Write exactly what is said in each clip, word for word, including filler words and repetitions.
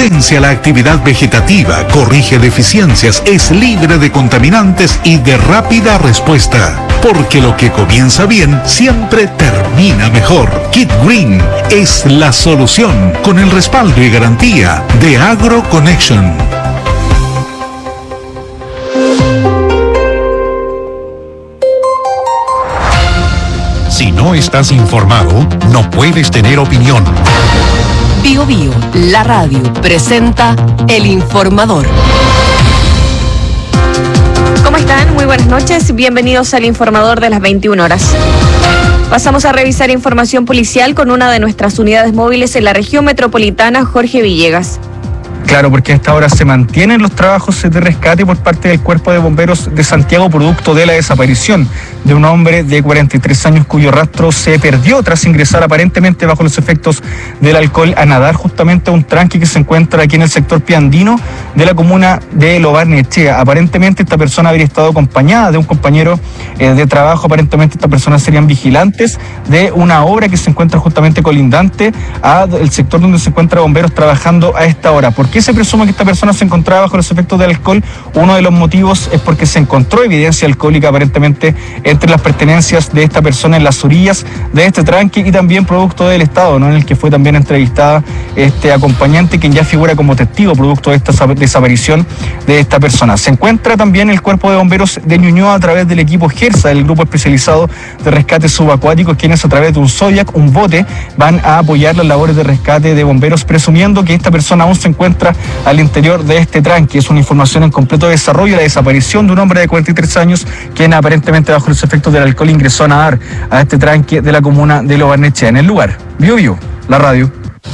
potencia la actividad vegetativa, corrige deficiencias, es libre de contaminantes y de rápida respuesta. Porque lo que comienza bien siempre termina mejor. Kit Green es la solución con el respaldo y garantía de AgroConnection. Si no estás informado, no puedes tener opinión. Bio Bio, la radio, presenta El Informador. ¿Cómo están? Muy buenas noches. Bienvenidos al Informador de las veintiuna horas. Pasamos a revisar información policial con una de nuestras unidades móviles en la región metropolitana, Jorge Villegas. Claro, porque a esta hora se mantienen los trabajos de rescate por parte del Cuerpo de Bomberos de Santiago, producto de la desaparición de un hombre de cuarenta y tres años cuyo rastro se perdió tras ingresar aparentemente bajo los efectos del alcohol a nadar justamente a un tranque que se encuentra aquí en el sector piandino de la comuna de Lo Barnechea. Aparentemente esta persona habría estado acompañada de un compañero eh, de trabajo. Aparentemente estas personas serían vigilantes de una obra que se encuentra justamente colindante al sector donde se encuentra bomberos trabajando a esta hora. ¿Por qué se presume que esta persona se encontraba bajo los efectos del alcohol? Uno de los motivos es porque se encontró evidencia alcohólica aparentemente entre las pertenencias de esta persona en las orillas de este tranque y también producto del estado, ¿no?, en el que fue también entrevistada este acompañante, quien ya figura como testigo producto de esta desaparición de esta persona. Se encuentra también el Cuerpo de Bomberos de Ñuñoa a través del equipo GERSA, del grupo especializado de rescate subacuáticos, quienes a través de un Zodiac, un bote, van a apoyar las labores de rescate de bomberos, presumiendo que esta persona aún se encuentra al interior de este tranque. Es una información en completo desarrollo, la desaparición de un hombre de cuarenta y tres años, quien aparentemente bajo los efectos del alcohol ingresó a nadar a este tranque de la comuna de Lo Barnechea. En el lugar, Bio Bio, la radio.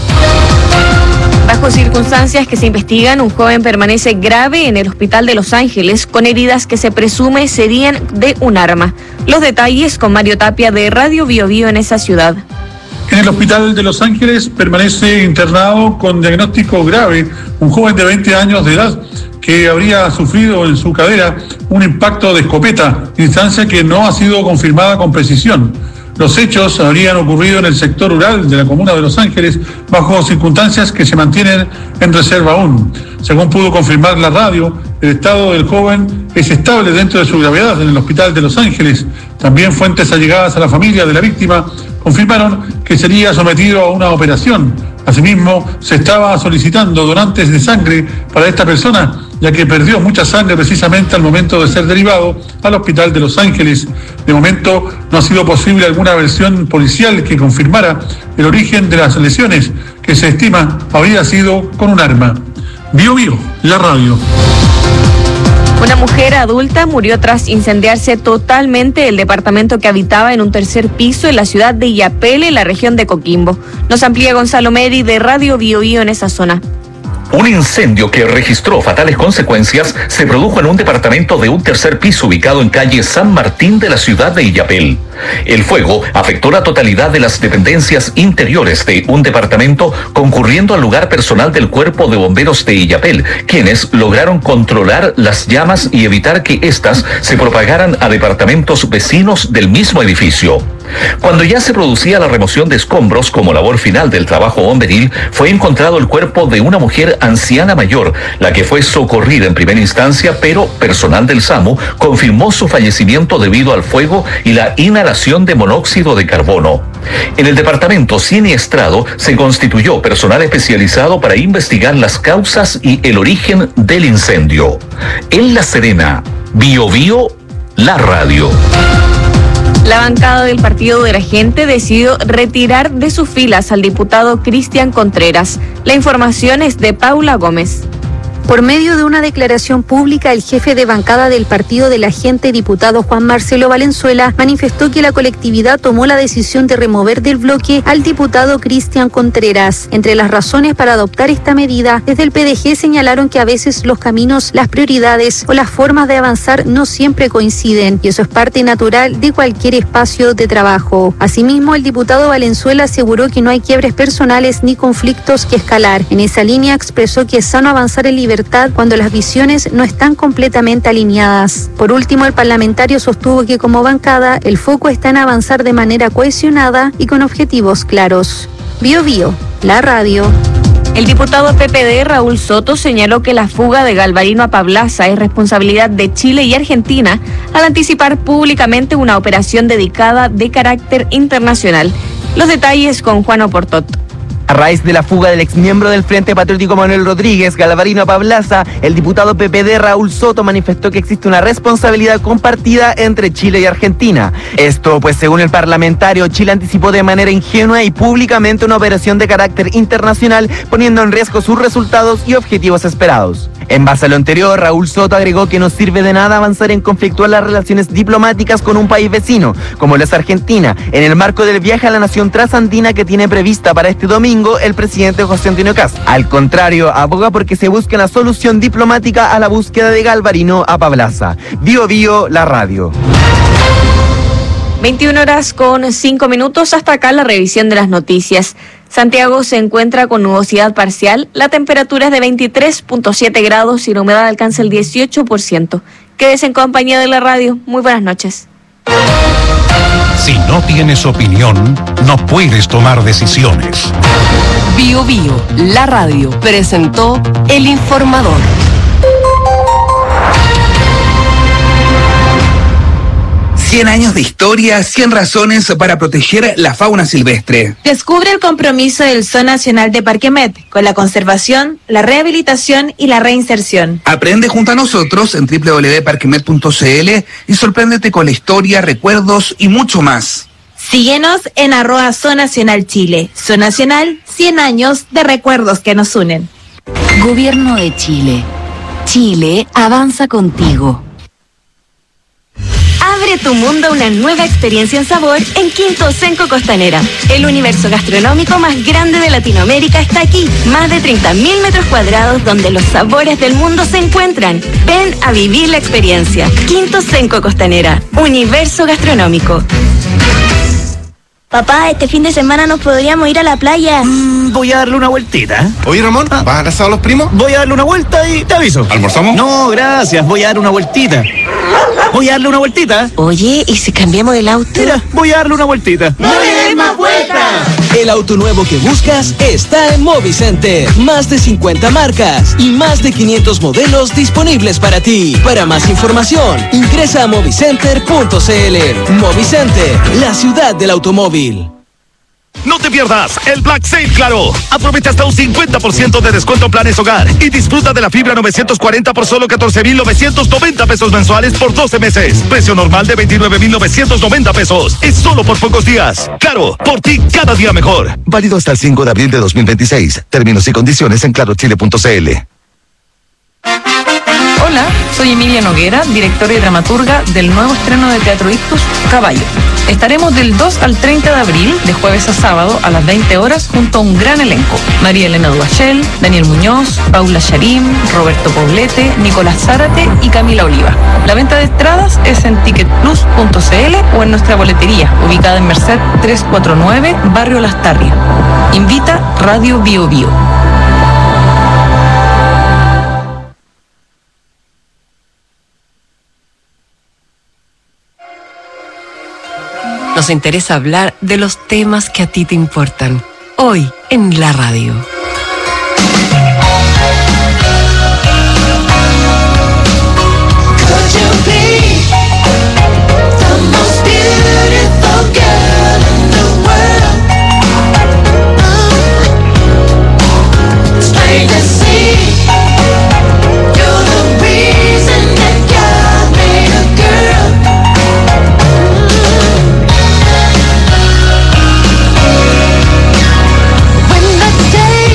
Bajo circunstancias que se investigan, un joven permanece grave en el hospital de Los Ángeles con heridas que se presume serían de un arma. Los detalles con Mario Tapia de Radio Bio Bio en esa ciudad. En el hospital de Los Ángeles permanece internado con diagnóstico grave un joven de veinte años de edad que habría sufrido en su cadera un impacto de escopeta, instancia que no ha sido confirmada con precisión. Los hechos habrían ocurrido en el sector rural de la comuna de Los Ángeles bajo circunstancias que se mantienen en reserva aún. Según pudo confirmar la radio, el estado del joven es estable dentro de su gravedad en el hospital de Los Ángeles. También fuentes allegadas a la familia de la víctima confirmaron que sería sometido a una operación. Asimismo, se estaba solicitando donantes de sangre para esta persona, ya que perdió mucha sangre precisamente al momento de ser derivado al hospital de Los Ángeles. De momento, no ha sido posible alguna versión policial que confirmara el origen de las lesiones, que se estima habría sido con un arma. Bio Bio, la radio. Una mujer adulta murió tras incendiarse totalmente el departamento que habitaba en un tercer piso en la ciudad de Illapel, en la región de Coquimbo. Nos amplía Gonzalo Meri de Radio Bio Bio en esa zona. Un incendio que registró fatales consecuencias se produjo en un departamento de un tercer piso ubicado en calle San Martín de la ciudad de Illapel. El fuego afectó la totalidad de las dependencias interiores de un departamento, concurriendo al lugar personal del Cuerpo de Bomberos de Illapel, quienes lograron controlar las llamas y evitar que éstas se propagaran a departamentos vecinos del mismo edificio. Cuando ya se producía la remoción de escombros como labor final del trabajo bomberil, fue encontrado el cuerpo de una mujer anciana mayor, la que fue socorrida en primera instancia, pero personal del SAMU confirmó su fallecimiento debido al fuego y la inhalación de monóxido de carbono. En el departamento siniestrado se constituyó personal especializado para investigar las causas y el origen del incendio. En La Serena, Bio Bio, la radio. La bancada del Partido de la Gente decidió retirar de sus filas al diputado Cristian Contreras. La información es de Paula Gómez. Por medio de una declaración pública, el jefe de bancada del Partido de la Gente, diputado Juan Marcelo Valenzuela, manifestó que la colectividad tomó la decisión de remover del bloque al diputado Cristian Contreras. Entre las razones para adoptar esta medida, desde el P D G señalaron que a veces los caminos, las prioridades o las formas de avanzar no siempre coinciden, y eso es parte natural de cualquier espacio de trabajo. Asimismo, el diputado Valenzuela aseguró que no hay quiebres personales ni conflictos que escalar. En esa línea expresó que es sano avanzar en libertad cuando las visiones no están completamente alineadas. Por último, el parlamentario sostuvo que como bancada el foco está en avanzar de manera cohesionada y con objetivos claros. Bio Bio, la radio. El diputado P P D, Raúl Soto, señaló que la fuga de Galvarino a Pablaza es responsabilidad de Chile y Argentina al anticipar públicamente una operación dedicada de carácter internacional. Los detalles con Juan Oportot. A raíz de la fuga del exmiembro del Frente Patriótico Manuel Rodríguez, Galvarino a Pablaza, el diputado P P D Raúl Soto manifestó que existe una responsabilidad compartida entre Chile y Argentina. Esto, pues según el parlamentario, Chile anticipó de manera ingenua y públicamente una operación de carácter internacional, poniendo en riesgo sus resultados y objetivos esperados. En base a lo anterior, Raúl Soto agregó que no sirve de nada avanzar en conflictuar las relaciones diplomáticas con un país vecino, como lo es Argentina, en el marco del viaje a la nación trasandina que tiene prevista para este domingo el presidente José Antonio Kast. Al contrario, aboga porque se busque una solución diplomática a la búsqueda de Galvarino a Pablaza. Bio Bio, la radio. veintiuna horas con cinco minutos, hasta acá la revisión de las noticias. Santiago se encuentra con nubosidad parcial, la temperatura es de veintitrés punto siete grados y la humedad alcanza el dieciocho por ciento. Quédese en compañía de la radio. Muy buenas noches. Si no tienes opinión, no puedes tomar decisiones. Bio Bio, la radio, presentó El Informador. cien años de historia, cien razones para proteger la fauna silvestre. Descubre el compromiso del Zoo Nacional de Parque Met con la conservación, la rehabilitación y la reinserción. Aprende junto a nosotros en doble u doble u doble u punto parquemet punto c l y sorpréndete con la historia, recuerdos y mucho más. Síguenos en arroba Zoo Nacional Chile. Zoo Nacional, cien años de recuerdos que nos unen. Gobierno de Chile. Chile avanza contigo. Abre tu mundo a una nueva experiencia en sabor en Quinto Senco Costanera. El universo gastronómico más grande de Latinoamérica está aquí. Más de treinta mil metros cuadrados donde los sabores del mundo se encuentran. Ven a vivir la experiencia. Quinto Senco Costanera. Universo gastronómico. Papá, este fin de semana nos podríamos ir a la playa. Mm, voy a darle una vueltita. Oye, Ramón, ¿vas a abrazar a los primos? Voy a darle una vuelta y te aviso. ¿Almorzamos? No, gracias, voy a darle una vueltita. Voy a darle una vueltita. Oye, ¿y si cambiamos el auto? Mira, voy a darle una vueltita. ¡No le des más vueltas! El auto nuevo que buscas está en Movicenter. Más de cincuenta marcas y más de quinientos modelos disponibles para ti. Para más información, ingresa a movicenter punto c l. Movicenter, la ciudad del automóvil. No te pierdas el Black Sale Claro. Aprovecha hasta un cincuenta por ciento de descuento en planes hogar y disfruta de la fibra novecientos cuarenta por solo catorce mil novecientos noventa pesos mensuales por doce meses. Precio normal de veintinueve mil novecientos noventa pesos. Es solo por pocos días. Claro, por ti cada día mejor. Válido hasta el cinco de abril de dos mil veintiséis. Términos y condiciones en claro chile punto c l. Hola, soy Emilia Noguera, directora y dramaturga del nuevo estreno de Teatro Ictus, Caballo. Estaremos del dos al treinta de abril, de jueves a sábado, a las veinte horas, junto a un gran elenco. María Elena Duachel, Daniel Muñoz, Paula Charim, Roberto Poblete, Nicolás Zárate y Camila Oliva. La venta de entradas es en ticket plus punto c l o en nuestra boletería, ubicada en Merced trescientos cuarenta y nueve, Barrio Lastarria. Invita Radio Bio Bio. Nos interesa hablar de los temas que a ti te importan. Hoy en la radio. When the day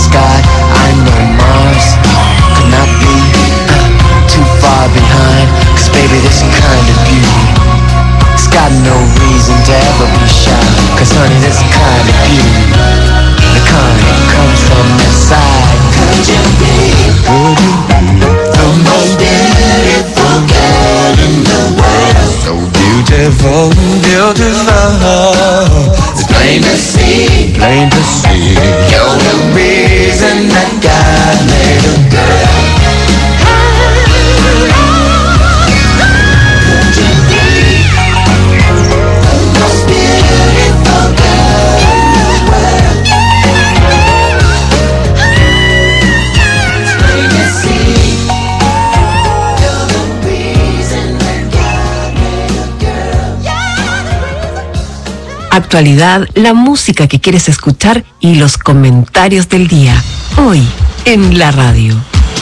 sky. I know Mars could not be uh, too far behind, cause baby this kind of beauty, it's got no reason to ever be shy, cause honey this kind of beauty, the kind that comes from inside. Could you be, could you be the most beautiful girl in the world? So beautiful, beautiful, it's plain to see, plain to see, you're the reason that God made a girl. Could you be the most beautiful girl in the world? It's plain to see, you're the reason that God made a girl. Actualidad, la música que quieres escuchar y los comentarios del día. Hoy en la radio.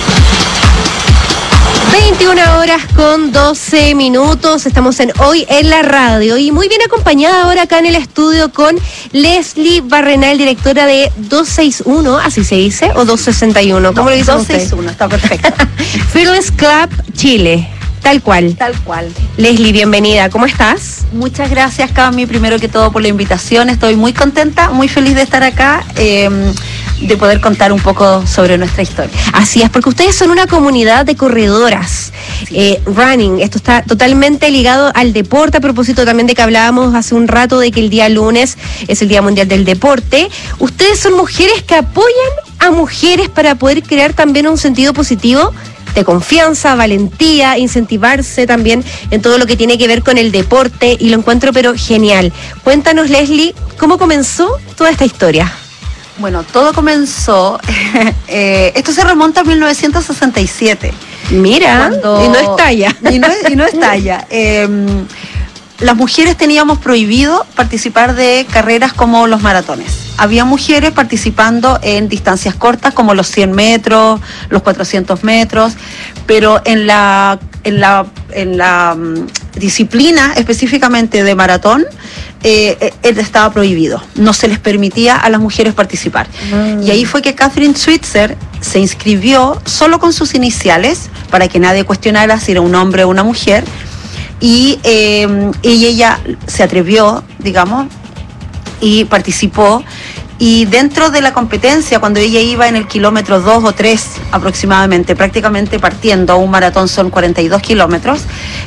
veintiuna horas con doce minutos, estamos en Hoy en la Radio y muy bien acompañada ahora acá en el estudio con Leslie Barrenal, directora de doscientos sesenta y uno, así se dice, o doscientos sesenta y uno, ¿cómo No, lo dicen doscientos sesenta y uno, está perfecto. Fearless Club Chile, tal cual. Tal cual. Leslie, bienvenida, ¿cómo estás? Muchas gracias, Cami, primero que todo por la invitación. Estoy muy contenta, muy feliz de estar acá, eh, de poder contar un poco sobre nuestra historia. Así es, porque ustedes son una comunidad de corredoras, sí. eh, running, esto está totalmente ligado al deporte, a propósito también de que hablábamos hace un rato de que el día lunes es el Día Mundial del Deporte. Ustedes son mujeres que apoyan a mujeres para poder crear también un sentido positivo de confianza, valentía, incentivarse también en todo lo que tiene que ver con el deporte, y lo encuentro pero genial. Cuéntanos, Leslie, ¿cómo comenzó toda esta historia? Bueno, todo comenzó, eh, esto se remonta a mil novecientos sesenta y siete. Mira, cuando, y no estalla. Y no, y no estalla. Eh, las mujeres teníamos prohibido participar de carreras como los maratones. Había mujeres participando en distancias cortas como los cien metros, los cuatrocientos metros, pero en la, en la, en la um, disciplina específicamente de maratón, eh, él estaba prohibido. No se les permitía a las mujeres participar. Mm. Y ahí fue que Catherine Switzer se inscribió solo con sus iniciales, para que nadie cuestionara si era un hombre o una mujer, y, eh, y ella se atrevió, digamos, y participó, y dentro de la competencia, cuando ella iba en el kilómetro dos o tres aproximadamente, prácticamente partiendo, un maratón son cuarenta y dos kilómetros,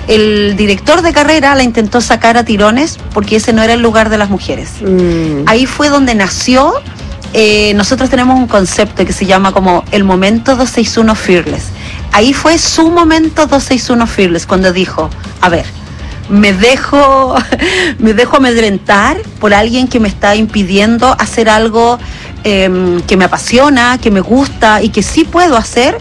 el director de carrera la intentó sacar a tirones porque ese no era el lugar de las mujeres. Mm. Ahí fue donde nació, eh, nosotros tenemos un concepto que se llama como el momento doscientos sesenta y uno Fearless. Ahí fue su momento doscientos sesenta y uno Fearless, cuando dijo, a ver, me dejo, me dejo amedrentar por alguien que me está impidiendo hacer algo eh, que me apasiona, que me gusta y que sí puedo hacer,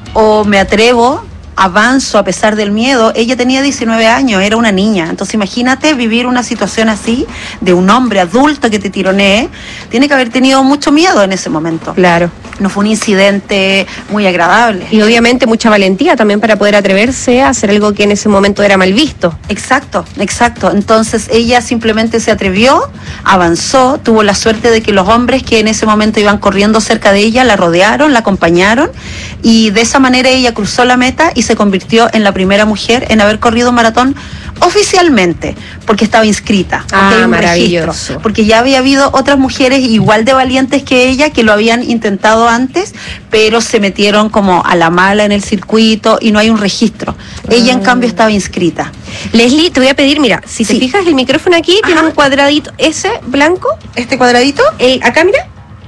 o me atrevo, avanzo a pesar del miedo. Ella tenía diecinueve años, era una niña, entonces imagínate vivir una situación así, de un hombre adulto que te tironee. Tiene que haber tenido mucho miedo en ese momento. Claro. No fue un incidente muy agradable. Y obviamente mucha valentía también para poder atreverse a hacer algo que en ese momento era mal visto. Exacto, exacto. Entonces ella simplemente se atrevió, avanzó, tuvo la suerte de que los hombres que en ese momento iban corriendo cerca de ella la rodearon, la acompañaron, y de esa manera ella cruzó la meta y se convirtió en la primera mujer en haber corrido un maratón oficialmente, porque estaba inscrita, porque ah, hay un maravilloso. registro, porque ya había habido otras mujeres igual de valientes que ella que lo habían intentado antes, pero se metieron como a la mala en el circuito y no hay un registro. Ella en cambio estaba inscrita. Leslie, te voy a pedir, mira, si sí. te fijas el micrófono aquí, ajá, tiene un cuadradito, ese blanco, este cuadradito, eh, acá mira.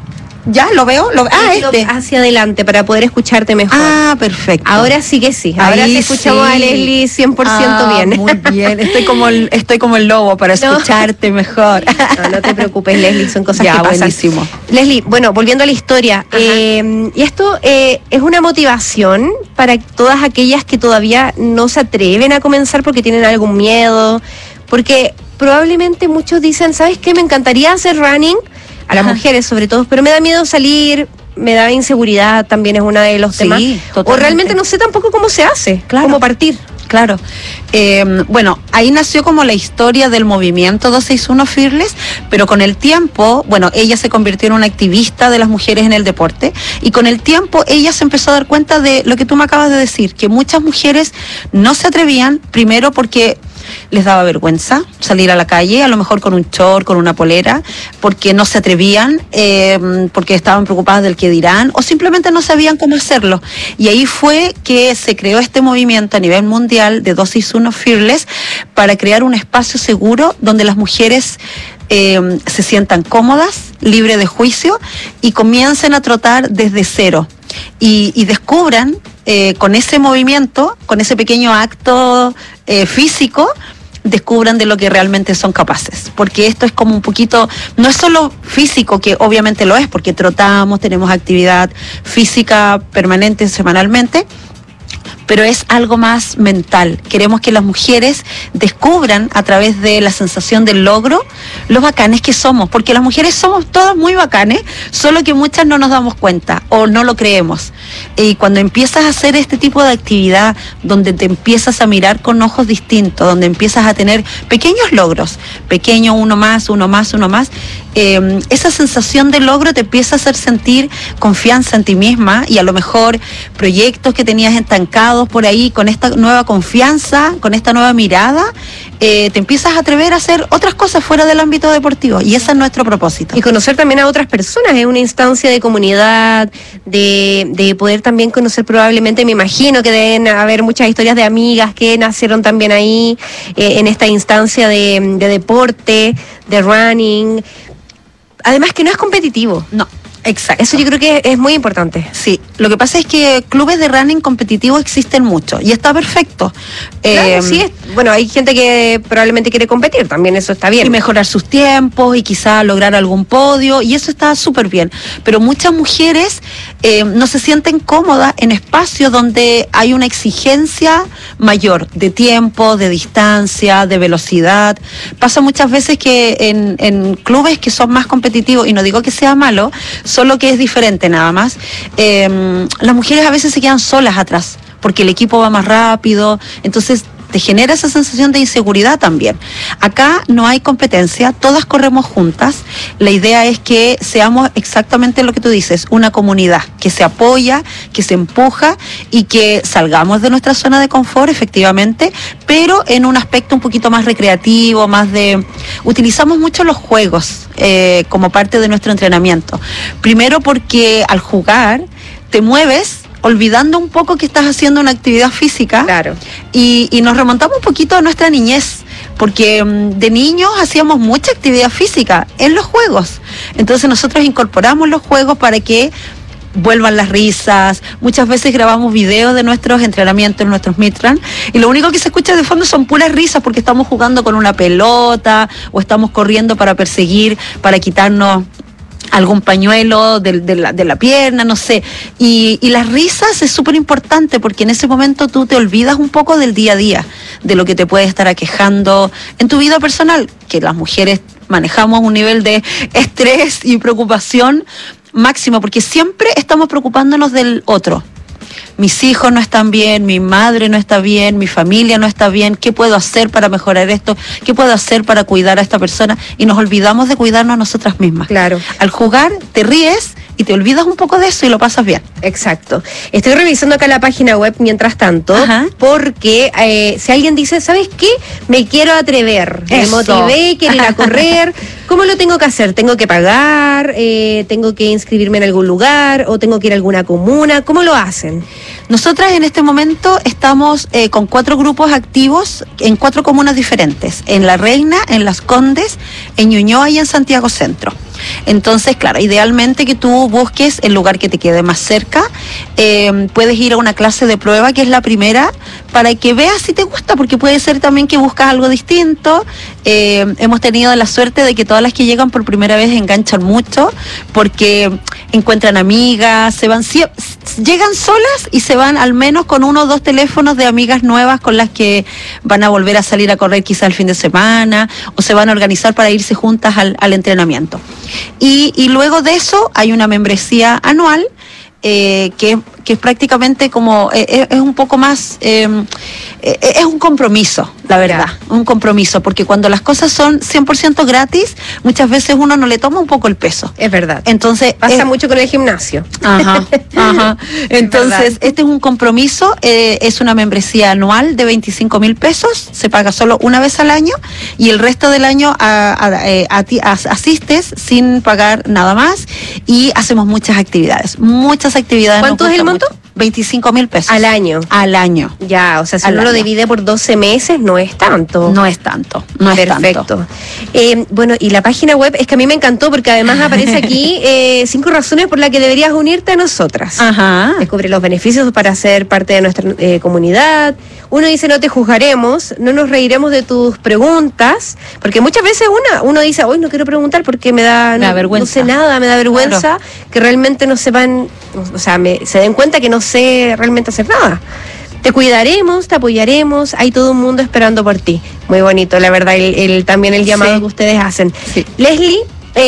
Ya, lo veo. Lo, ah, este. Hacia adelante para poder escucharte mejor. Ah, perfecto. Ahora sí que sí. Ahora Ahí te escuchamos sí. a Leslie cien por ciento ah, bien. Muy bien. Estoy como el, estoy como el lobo para no. escucharte mejor. No, no te preocupes, Leslie, son cosas ya, que pasan. Buenísimo. Leslie, bueno, volviendo a la historia, eh, y esto eh, es una motivación para todas aquellas que todavía no se atreven a comenzar porque tienen algún miedo, porque probablemente muchos dicen, ¿sabes qué? Me encantaría hacer running, a las Ajá. mujeres sobre todo, pero me da miedo salir, me da inseguridad, también es uno de los sí, temas. Totalmente. O realmente no sé tampoco cómo se hace, claro. cómo partir. Claro. Eh, bueno, ahí nació como la historia del movimiento doscientos sesenta y uno Fearless, pero con el tiempo, bueno, ella se convirtió en una activista de las mujeres en el deporte, y con el tiempo ella se empezó a dar cuenta de lo que tú me acabas de decir, que muchas mujeres no se atrevían, primero porque les daba vergüenza salir a la calle, a lo mejor con un short, con una polera, porque no se atrevían, eh, porque estaban preocupadas del que dirán, o simplemente no sabían cómo hacerlo. Y ahí fue que se creó este movimiento a nivel mundial de doscientos sesenta y uno Fearless para crear un espacio seguro donde las mujeres eh, se sientan cómodas, libres de juicio, y comiencen a trotar desde cero. Y, y descubran eh, con ese movimiento, con ese pequeño acto eh, físico, descubran de lo que realmente son capaces, porque esto es como un poquito, no es solo físico, que obviamente lo es, porque trotamos, tenemos actividad física permanente semanalmente, pero es algo más mental. Queremos que las mujeres descubran a través de la sensación del logro lo bacanes que somos, porque las mujeres somos todas muy bacanes, solo que muchas no nos damos cuenta o no lo creemos. Y cuando empiezas a hacer este tipo de actividad, donde te empiezas a mirar con ojos distintos, donde empiezas a tener pequeños logros, pequeño, uno más, uno más, uno más, eh, esa sensación de logro te empieza a hacer sentir confianza en ti misma, y a lo mejor proyectos que tenías estancados por ahí, con esta nueva confianza, con esta nueva mirada, eh, te empiezas a atrever a hacer otras cosas fuera del ámbito deportivo, y ese es nuestro propósito. Y conocer también a otras personas, es una instancia de comunidad, de, de poder también conocer, probablemente, me imagino que deben haber muchas historias de amigas que nacieron también ahí, eh, en esta instancia de, de deporte, de running, además que no es competitivo. No. Exacto. Eso yo creo que es muy importante. Sí, lo que pasa es que clubes de running competitivos existen muchos y está perfecto. Claro, eh, sí, es, bueno, hay gente que probablemente quiere competir, también eso está bien. Y mejorar sus tiempos y quizá lograr algún podio, y eso está súper bien. Pero muchas mujeres eh, no se sienten cómodas en espacios donde hay una exigencia mayor de tiempo, de distancia, de velocidad. Pasa muchas veces que en, en clubes que son más competitivos, y no digo que sea malo, solo que es diferente nada más, eh, las mujeres a veces se quedan solas atrás, porque el equipo va más rápido, entonces te genera esa sensación de inseguridad también. Acá no hay competencia, todas corremos juntas, la idea es que seamos exactamente lo que tú dices, una comunidad que se apoya, que se empuja, y que salgamos de nuestra zona de confort, efectivamente, pero en un aspecto un poquito más recreativo, más de... Utilizamos mucho los juegos eh, como parte de nuestro entrenamiento. Primero porque al jugar te mueves olvidando un poco que estás haciendo una actividad física. Claro. Y, y nos remontamos un poquito a nuestra niñez, porque um, de niños hacíamos mucha actividad física en los juegos. Entonces nosotros incorporamos los juegos para que vuelvan las risas. Muchas veces grabamos videos de nuestros entrenamientos, nuestros midrun, y lo único que se escucha de fondo son puras risas, porque estamos jugando con una pelota o estamos corriendo para perseguir, para quitarnos algún pañuelo de, de, la, de la pierna, no sé. Y, y las risas es súper importante, porque en ese momento tú te olvidas un poco del día a día, de lo que te puede estar aquejando en tu vida personal, que las mujeres manejamos un nivel de estrés y preocupación máximo, porque siempre estamos preocupándonos del otro. Mis hijos no están bien, mi madre no está bien, mi familia no está bien, ¿qué puedo hacer para mejorar esto? ¿Qué puedo hacer para cuidar a esta persona? Y nos olvidamos de cuidarnos a nosotras mismas. Claro. Al jugar te ríes y te olvidas un poco de eso y lo pasas bien. Exacto. Estoy revisando acá la página web mientras tanto, Ajá. porque eh, si alguien dice, ¿sabes qué? Me quiero atrever, eso. Me motivé, quiero ir a correr, ¿cómo lo tengo que hacer? ¿Tengo que pagar? Eh, ¿Tengo que inscribirme en algún lugar? ¿O tengo que ir a alguna comuna? ¿Cómo lo hacen? Nosotras en este momento estamos eh, con cuatro grupos activos en cuatro comunas diferentes, en La Reina, en Las Condes, en Ñuñoa y en Santiago Centro. Entonces, claro, idealmente que tú busques el lugar que te quede más cerca. Eh, puedes ir a una clase de prueba, que es la primera, para que veas si te gusta, porque puede ser también que buscas algo distinto. Eh, hemos tenido la suerte de que todas las que llegan por primera vez enganchan mucho, porque encuentran amigas, se van, llegan solas y se van al menos con uno o dos teléfonos de amigas nuevas con las que van a volver a salir a correr quizá el fin de semana, o se van a organizar para irse juntas al, al entrenamiento. Y, y luego de eso hay una membresía anual, eh, que es que es prácticamente como, eh, es un poco más, eh, eh, es un compromiso, la verdad, yeah. un compromiso, porque cuando las cosas son cien por ciento gratis, muchas veces uno no le toma un poco el peso. Es verdad. Entonces pasa es, mucho con el gimnasio. Ajá, ajá. Entonces, es este es un compromiso, eh, es una membresía anual de veinticinco mil pesos, se paga solo una vez al año y el resto del año a, a, a, a, asistes sin pagar nada más y hacemos muchas actividades, muchas actividades. ¿Cuánto es el monto? veinticinco mil pesos. Al año. Al año. Ya, o sea, si Al uno año. lo divide por doce meses, no es tanto. No es tanto, no es Perfecto. tanto. Eh, bueno, y la página web es que a mí me encantó porque además aparece aquí eh, cinco razones por las que deberías unirte a nosotras. Ajá. Descubre los beneficios para ser parte de nuestra eh, comunidad. Uno dice, no te juzgaremos, no nos reiremos de tus preguntas, porque muchas veces una, uno dice, hoy no quiero preguntar porque me da, Me no, da vergüenza. no sé nada, me da vergüenza, Claro. que realmente no sepan, o sea, me, se den cuenta que no sé realmente hacer nada. Te cuidaremos, te apoyaremos, hay todo un mundo esperando por ti. Muy bonito, la verdad, el, el, también el llamado Sí. que ustedes hacen. Sí. Leslie,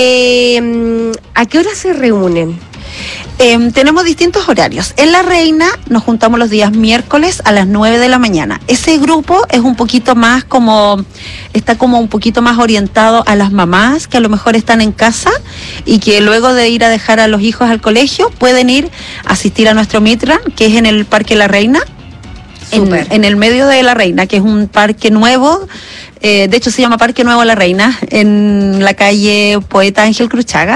eh, ¿a qué hora se reúnen? Eh, tenemos distintos horarios. En La Reina nos juntamos los días miércoles a las nueve de la mañana. Ese grupo es un poquito más como, está como un poquito más orientado a las mamás que a lo mejor están en casa y que luego de ir a dejar a los hijos al colegio pueden ir a asistir a nuestro Meet Run, que es en el Parque La Reina, en, en el medio de La Reina, que es un parque nuevo. Eh, de hecho se llama Parque Nuevo La Reina, en la calle Poeta Ángel Cruchaga.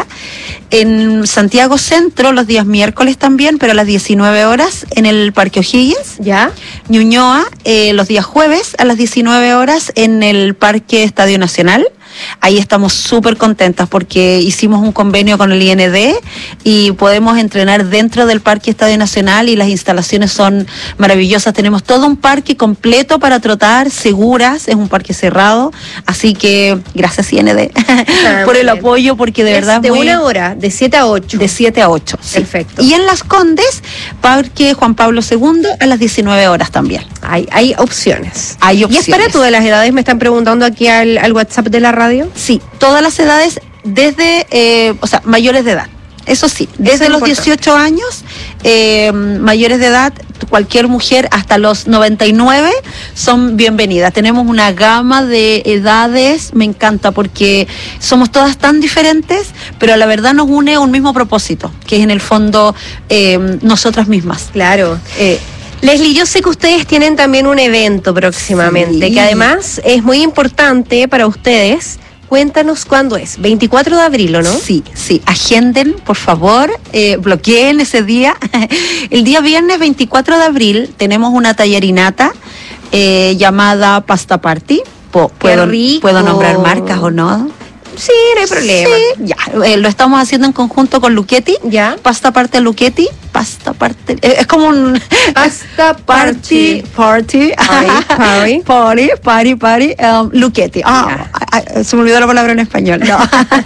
En Santiago Centro los días miércoles también, pero a las diecinueve horas en el Parque O'Higgins. Ya. Ñuñoa, eh, los días jueves a las diecinueve horas en el Parque Estadio Nacional. Ahí estamos súper contentas porque hicimos un convenio con el I N D y podemos entrenar dentro del Parque Estadio Nacional y las instalaciones son maravillosas. Tenemos todo un parque completo para trotar, seguras, es un parque cerrado, así que gracias I N D Ah, por el bien. apoyo, porque de Es verdad de muy- una hora, de siete a ocho. de siete a ocho. Sí. Perfecto. Y en Las Condes, Parque Juan Pablo segundo a las diecinueve horas también. Hay, hay opciones. Hay ¿Y opciones. es para todas las edades? Me están preguntando aquí al, al WhatsApp de la radio. Sí, todas las edades desde, eh, o sea, mayores de edad. Eso sí, desde es los importante. dieciocho años, eh, mayores de edad, cualquier mujer hasta los noventa y nueve son bienvenidas. Tenemos una gama de edades, me encanta porque somos todas tan diferentes, pero la verdad nos une un mismo propósito, que es en el fondo eh, nosotras mismas. Claro. Eh, Leslie, yo sé que ustedes tienen también un evento próximamente, Sí. que además es muy importante para ustedes. Cuéntanos cuándo es. veinticuatro de abril, ¿o no? Sí, sí. Agenden, por favor, eh, bloqueen ese día. El día viernes veinticuatro de abril tenemos una tallarinata eh, llamada Pasta Party. Po- ¿Puedo, rico. ¿Puedo nombrar marcas o no? Sí, no hay problema. Sí, ya. Eh, lo estamos haciendo en conjunto con Luchetti. Ya. Pasta Parte Luchetti. Pasta Parte. eh, es como un. Pasta Party. Party. Party. Party. Party. Party. Um, Luchetti. Ah, ah, ah, se me olvidó la palabra en español. No.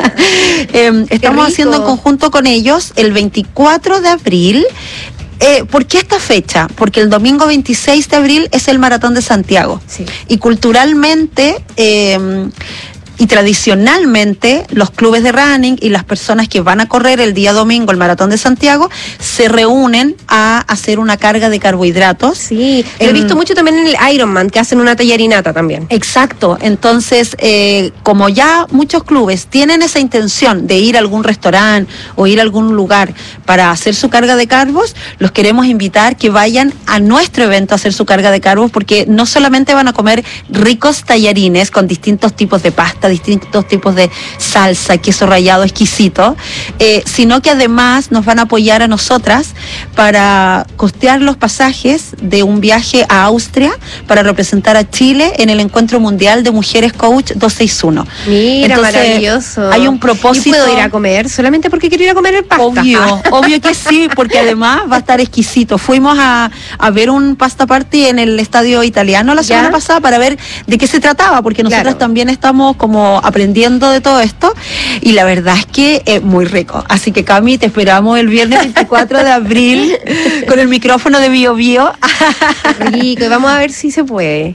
Em, estamos rico. haciendo en conjunto con ellos el veinticuatro de abril. Eh, ¿Por qué esta fecha? Porque el domingo veintiséis de abril es el Maratón de Santiago. Sí. Y culturalmente eh, y tradicionalmente los clubes de running y las personas que van a correr el día domingo el Maratón de Santiago se reúnen a hacer una carga de carbohidratos. Sí, lo he En- visto mucho también en el Ironman, que hacen una tallarinata también. Exacto, entonces eh, como ya muchos clubes tienen esa intención de ir a algún restaurante o ir a algún lugar para hacer su carga de carbos, los queremos invitar que vayan a nuestro evento a hacer su carga de carbos porque no solamente van a comer ricos tallarines con distintos tipos de pasta, distintos tipos de salsa, queso rallado exquisito, eh, sino que además nos van a apoyar a nosotras para costear los pasajes de un viaje a Austria para representar a Chile en el Encuentro Mundial de Mujeres Coach doscientos sesenta y uno. Mira, Entonces, maravilloso. hay un propósito. ¿Y puedo ir a comer solamente porque quiero ir a comer el pasta? Obvio, obvio que sí, porque además va a estar exquisito. Fuimos a, a ver un pasta party en el estadio italiano la ¿Ya? semana pasada para ver de qué se trataba, porque nosotras Claro. también estamos como aprendiendo de todo esto y la verdad es que es muy rico. Así que Cami, te esperamos el viernes veinticuatro de abril con el micrófono de Bio Bio. Rico, y vamos a ver si se puede.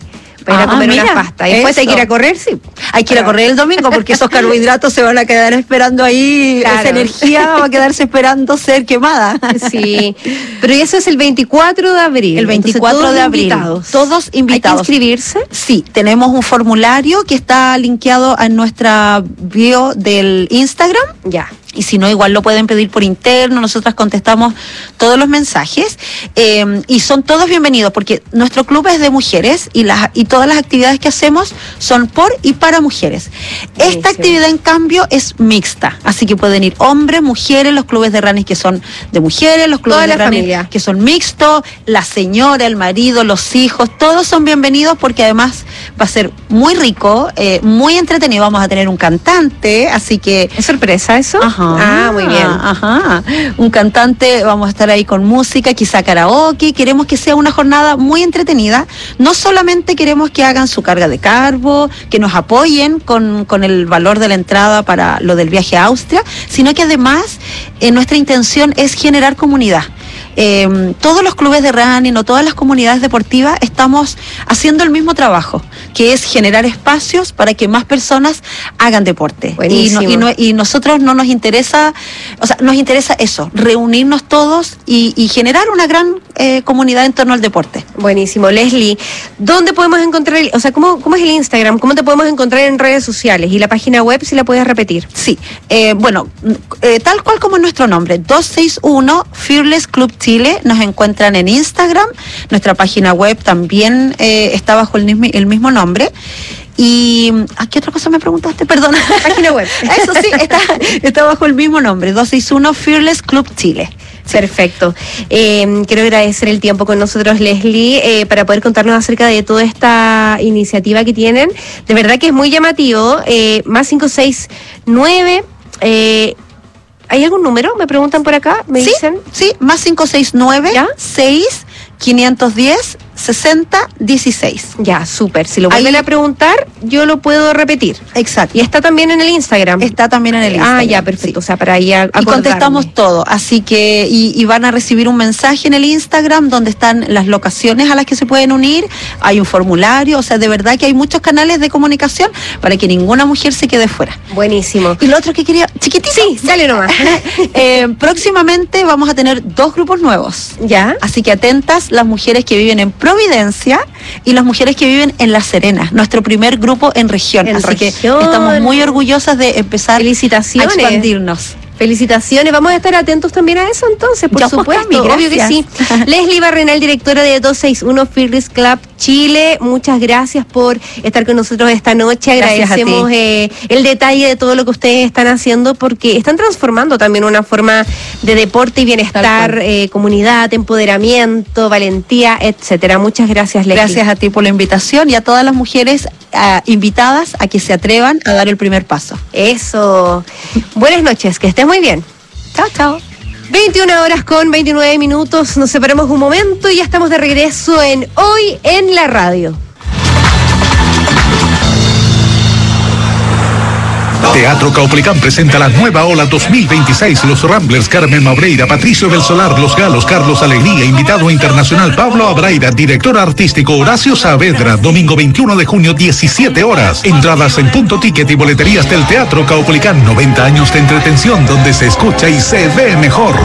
para ir a Ah, comer mira, unas pastas. Y después eso. hay que ir a correr, sí. Hay que ir a correr el domingo porque esos carbohidratos se van a quedar esperando ahí, Claro. esa energía va a quedarse esperando ser quemada. Sí, pero eso es el veinticuatro de abril. El veinticuatro Entonces, de todos abril. invitados. Todos invitados. ¿Hay que inscribirse? Sí, tenemos un formulario que está linkeado en nuestra bio del Instagram. Ya. Y si no, igual lo pueden pedir por interno, nosotras contestamos todos los mensajes eh, y son todos bienvenidos porque nuestro club es de mujeres y, las, y todas las actividades que hacemos son por y para mujeres. Buenísimo. Esta actividad, en cambio, es mixta, así que pueden ir hombres, mujeres, los clubes de running que son de mujeres, los clubes Toda de la running familia. que son mixtos, la señora, el marido, los hijos, todos son bienvenidos porque además va a ser muy rico, eh, muy entretenido, vamos a tener un cantante, así que... ¿Es sorpresa eso? Ajá. Ah, muy bien. Ajá. Un cantante, vamos a estar ahí con música, quizá karaoke. Queremos que sea una jornada muy entretenida. No solamente queremos que hagan su carga de carbo, que nos apoyen con, con el valor de la entrada para lo del viaje a Austria, sino que además eh, nuestra intención es generar comunidad. Eh, todos los clubes de running o todas las comunidades deportivas estamos haciendo el mismo trabajo, que es generar espacios para que más personas hagan deporte. Y, no- y, no- y nosotros no nos interesa, o sea, nos interesa eso, reunirnos todos y, y generar una gran eh, comunidad en torno al deporte. Buenísimo. Leslie, ¿dónde podemos encontrar, el- o sea, ¿cómo, cómo es el Instagram? ¿Cómo te podemos encontrar en redes sociales? Y la página web, si la puedes repetir. Sí, eh, bueno, eh, tal cual como es nuestro nombre, doscientos sesenta y uno Fearless Club Chile, nos encuentran en Instagram, nuestra página web también eh, está bajo el mismo, el mismo nombre. Y, ¿a qué otra cosa me preguntaste? Perdona. Página web. Eso sí, está, está bajo el mismo nombre, doscientos sesenta y uno Fearless Club Chile. Perfecto. Eh, quiero agradecer el tiempo con nosotros, Leslie, eh, para poder contarnos acerca de toda esta iniciativa que tienen. De verdad que es muy llamativo. Eh, más cinco seis nueve. Eh, ¿Hay algún número? Me preguntan por acá. ¿Me Sí, dicen? sí, más cinco seis nueve seis quinientos diez sesenta dieciséis. Ya, súper. Si lo vuelven Ahí- a preguntar, yo lo puedo repetir. Exacto. Y está también en el Instagram. Está también en el Instagram. Ah, ya, perfecto. O sea, para ahí a, Y contestamos todo, así que y, y van a recibir un mensaje en el Instagram donde están las locaciones a las que se pueden unir, hay un formulario, o sea, de verdad que hay muchos canales de comunicación para que ninguna mujer se quede fuera. Buenísimo. Y lo otro que quería, chiquitito. Sí, dale nomás. Eh, próximamente vamos a tener dos grupos nuevos. Ya. Así que atentas las mujeres que viven en Providencia y las mujeres que viven en La Serena, nuestro primer grupo en región. En Así región. que estamos muy orgullosas de empezar Felicitaciones. a expandirnos. Felicitaciones, vamos a estar atentos también a eso entonces, por Ya, pues, supuesto, Cami, obvio que sí. gracias. Leslie Barrenal, directora de doscientos sesenta y uno Fearless Club Chile, muchas gracias por estar con nosotros esta noche, Gracias a agradecemos ti. eh, el detalle de todo lo que ustedes están haciendo porque están transformando también una forma de deporte y bienestar, eh, comunidad, empoderamiento, valentía, etcétera. Muchas gracias, Leslie. Gracias a ti por la invitación y a todas las mujeres ah, invitadas a que se atrevan a dar el primer paso. Eso. Buenas noches, que estés muy bien. Chao, chao. veintiuna horas con veintinueve minutos, nos separamos un momento y ya estamos de regreso en Hoy en la Radio. Teatro Caupolicán presenta la nueva ola dos mil veintiséis. Los Ramblers, Carmen Mabreira, Patricio del Solar, Los Galos, Carlos Alegría, invitado internacional Pablo Abraira, director artístico Horacio Saavedra, domingo veintiuno de junio, diecisiete horas. Entradas en Punto Ticket y boleterías del Teatro Caupolicán. noventa años de entretención donde se escucha y se ve mejor.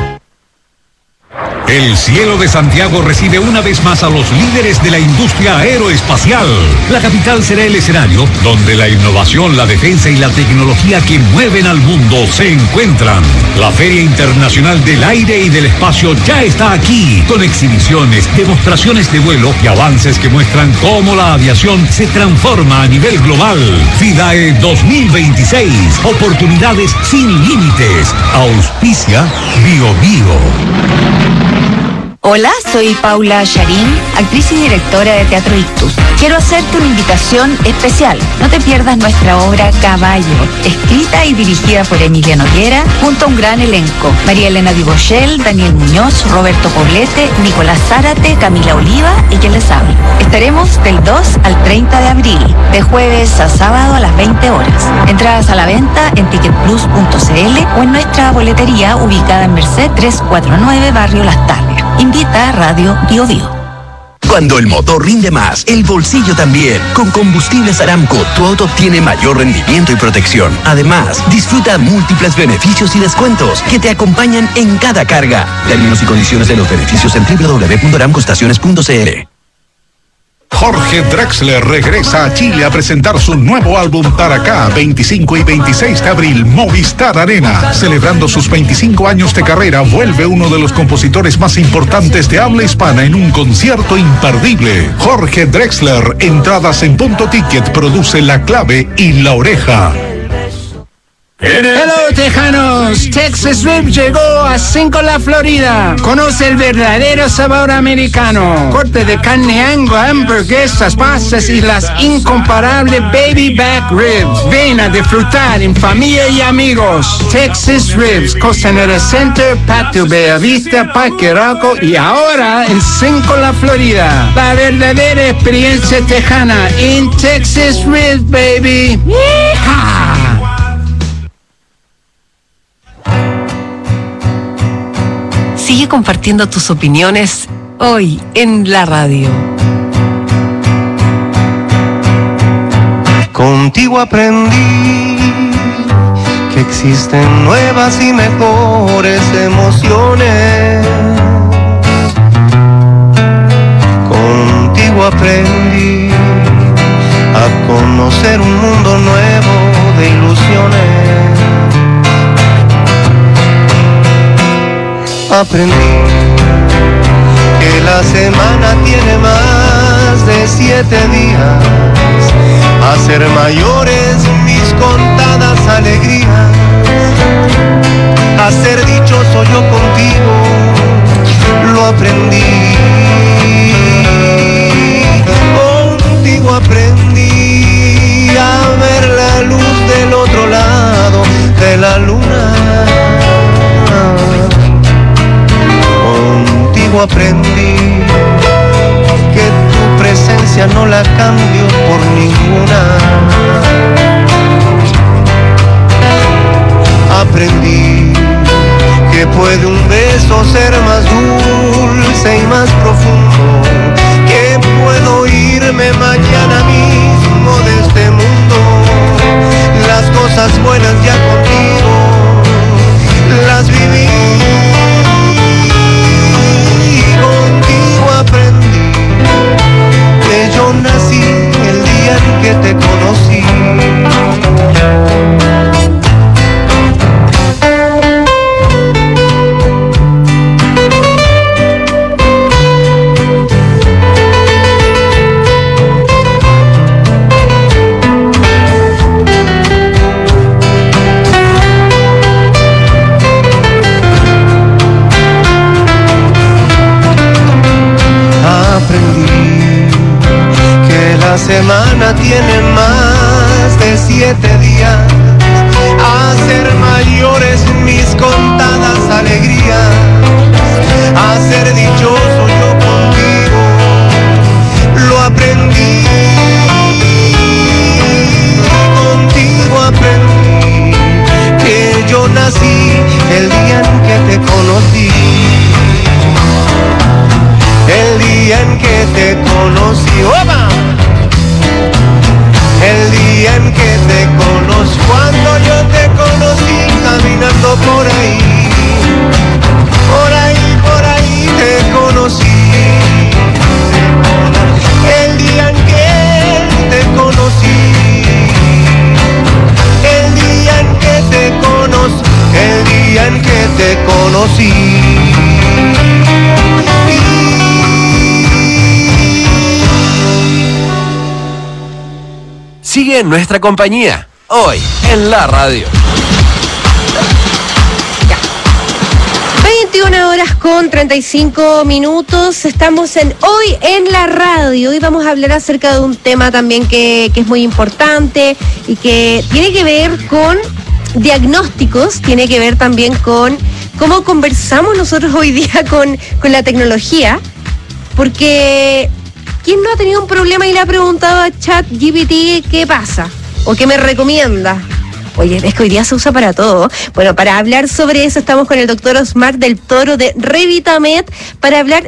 El cielo de Santiago recibe una vez más a los líderes de la industria aeroespacial. La capital será el escenario donde la innovación, la defensa y la tecnología que mueven al mundo se encuentran. La Feria Internacional del Aire y del Espacio ya está aquí, con exhibiciones, demostraciones de vuelo y avances que muestran cómo la aviación se transforma a nivel global. FIDAE dos mil veintiséis, oportunidades sin límites. Auspicia Bio Bio. Hola, soy Paula Charín, actriz y directora de Teatro Ictus. Quiero hacerte una invitación especial. No te pierdas nuestra obra Caballo, escrita y dirigida por Emilia Noguera, junto a un gran elenco. María Elena Dibochel, Daniel Muñoz, Roberto Poblete, Nicolás Zárate, Camila Oliva y quien les habla. Estaremos del dos al treinta de abril, de jueves a sábado a las veinte horas. Entradas a la venta en ticket plus punto c l o en nuestra boletería ubicada en Merced trescientos cuarenta y nueve, Barrio Las Tarrias. Invita a Radio Bio Bio. Cuando el motor rinde más, el bolsillo también. Con Combustibles Aramco, tu auto obtiene mayor rendimiento y protección. Además, disfruta múltiples beneficios y descuentos que te acompañan en cada carga. Términos y condiciones de los beneficios en doble u doble u doble u punto aramco estaciones punto c l. Jorge Drexler regresa a Chile a presentar su nuevo álbum Taracá, veinticinco y veintiséis de abril, Movistar Arena. Celebrando sus veinticinco años de carrera, vuelve uno de los compositores más importantes de habla hispana en un concierto imperdible. Jorge Drexler, entradas en Punto Ticket, produce La Clave y La Oreja. Hello, tejanos. Texas Rib llegó a Cinco La Florida. Conoce el verdadero sabor americano. Corte de carne Angus, hamburguesas, pastas y las incomparables baby back ribs. Ven a disfrutar en familia y amigos. Texas Ribs, Costanera Center, Patio Bellavista, Parque Arauco y ahora en Cinco La Florida. La verdadera experiencia tejana en Texas Ribs, baby. ¡Yeehaw! Sigue compartiendo tus opiniones hoy en la radio. Contigo aprendí que existen nuevas y mejores emociones. Contigo aprendí a conocer un mundo nuevo de ilusiones. Aprendí que la semana tiene más de siete días, a ser mayores mis contadas alegrías, a ser dichoso yo contigo, lo aprendí. Contigo aprendí a ver la luz del otro lado de la luna. Contigo aprendí que tu presencia no la cambio por ninguna. Aprendí que puede un beso ser más dulce y más profundo, que puedo irme mañana mismo de este mundo. Las cosas buenas ya contigo las viví. Aprendí que yo nací el día en que te conocí. La semana tiene más de siete días, a ser mayores mis contadas alegrías, a ser dichoso yo contigo, lo aprendí. Contigo aprendí que yo nací el día en que te conocí. El día en que te conocí. ¡Opa! El día en que te conocí, cuando yo te conocí caminando por ahí, por ahí, por ahí te conocí. El día en que te conocí, el día en que te conocí, el día en que te conocí. Sigue en nuestra compañía, hoy en la radio. veintiuna horas con treinta y cinco minutos, estamos en Hoy en la Radio y vamos a hablar acerca de un tema también que, que es muy importante y que tiene que ver con diagnósticos, tiene que ver también con cómo conversamos nosotros hoy día con, con la tecnología, porque ¿quién no ha tenido un problema y le ha preguntado a ChatGPT qué pasa? ¿O qué me recomienda? Oye, es que hoy día se usa para todo. Bueno, para hablar sobre eso estamos con el doctor Osmar del Toro de Revitamed, para hablar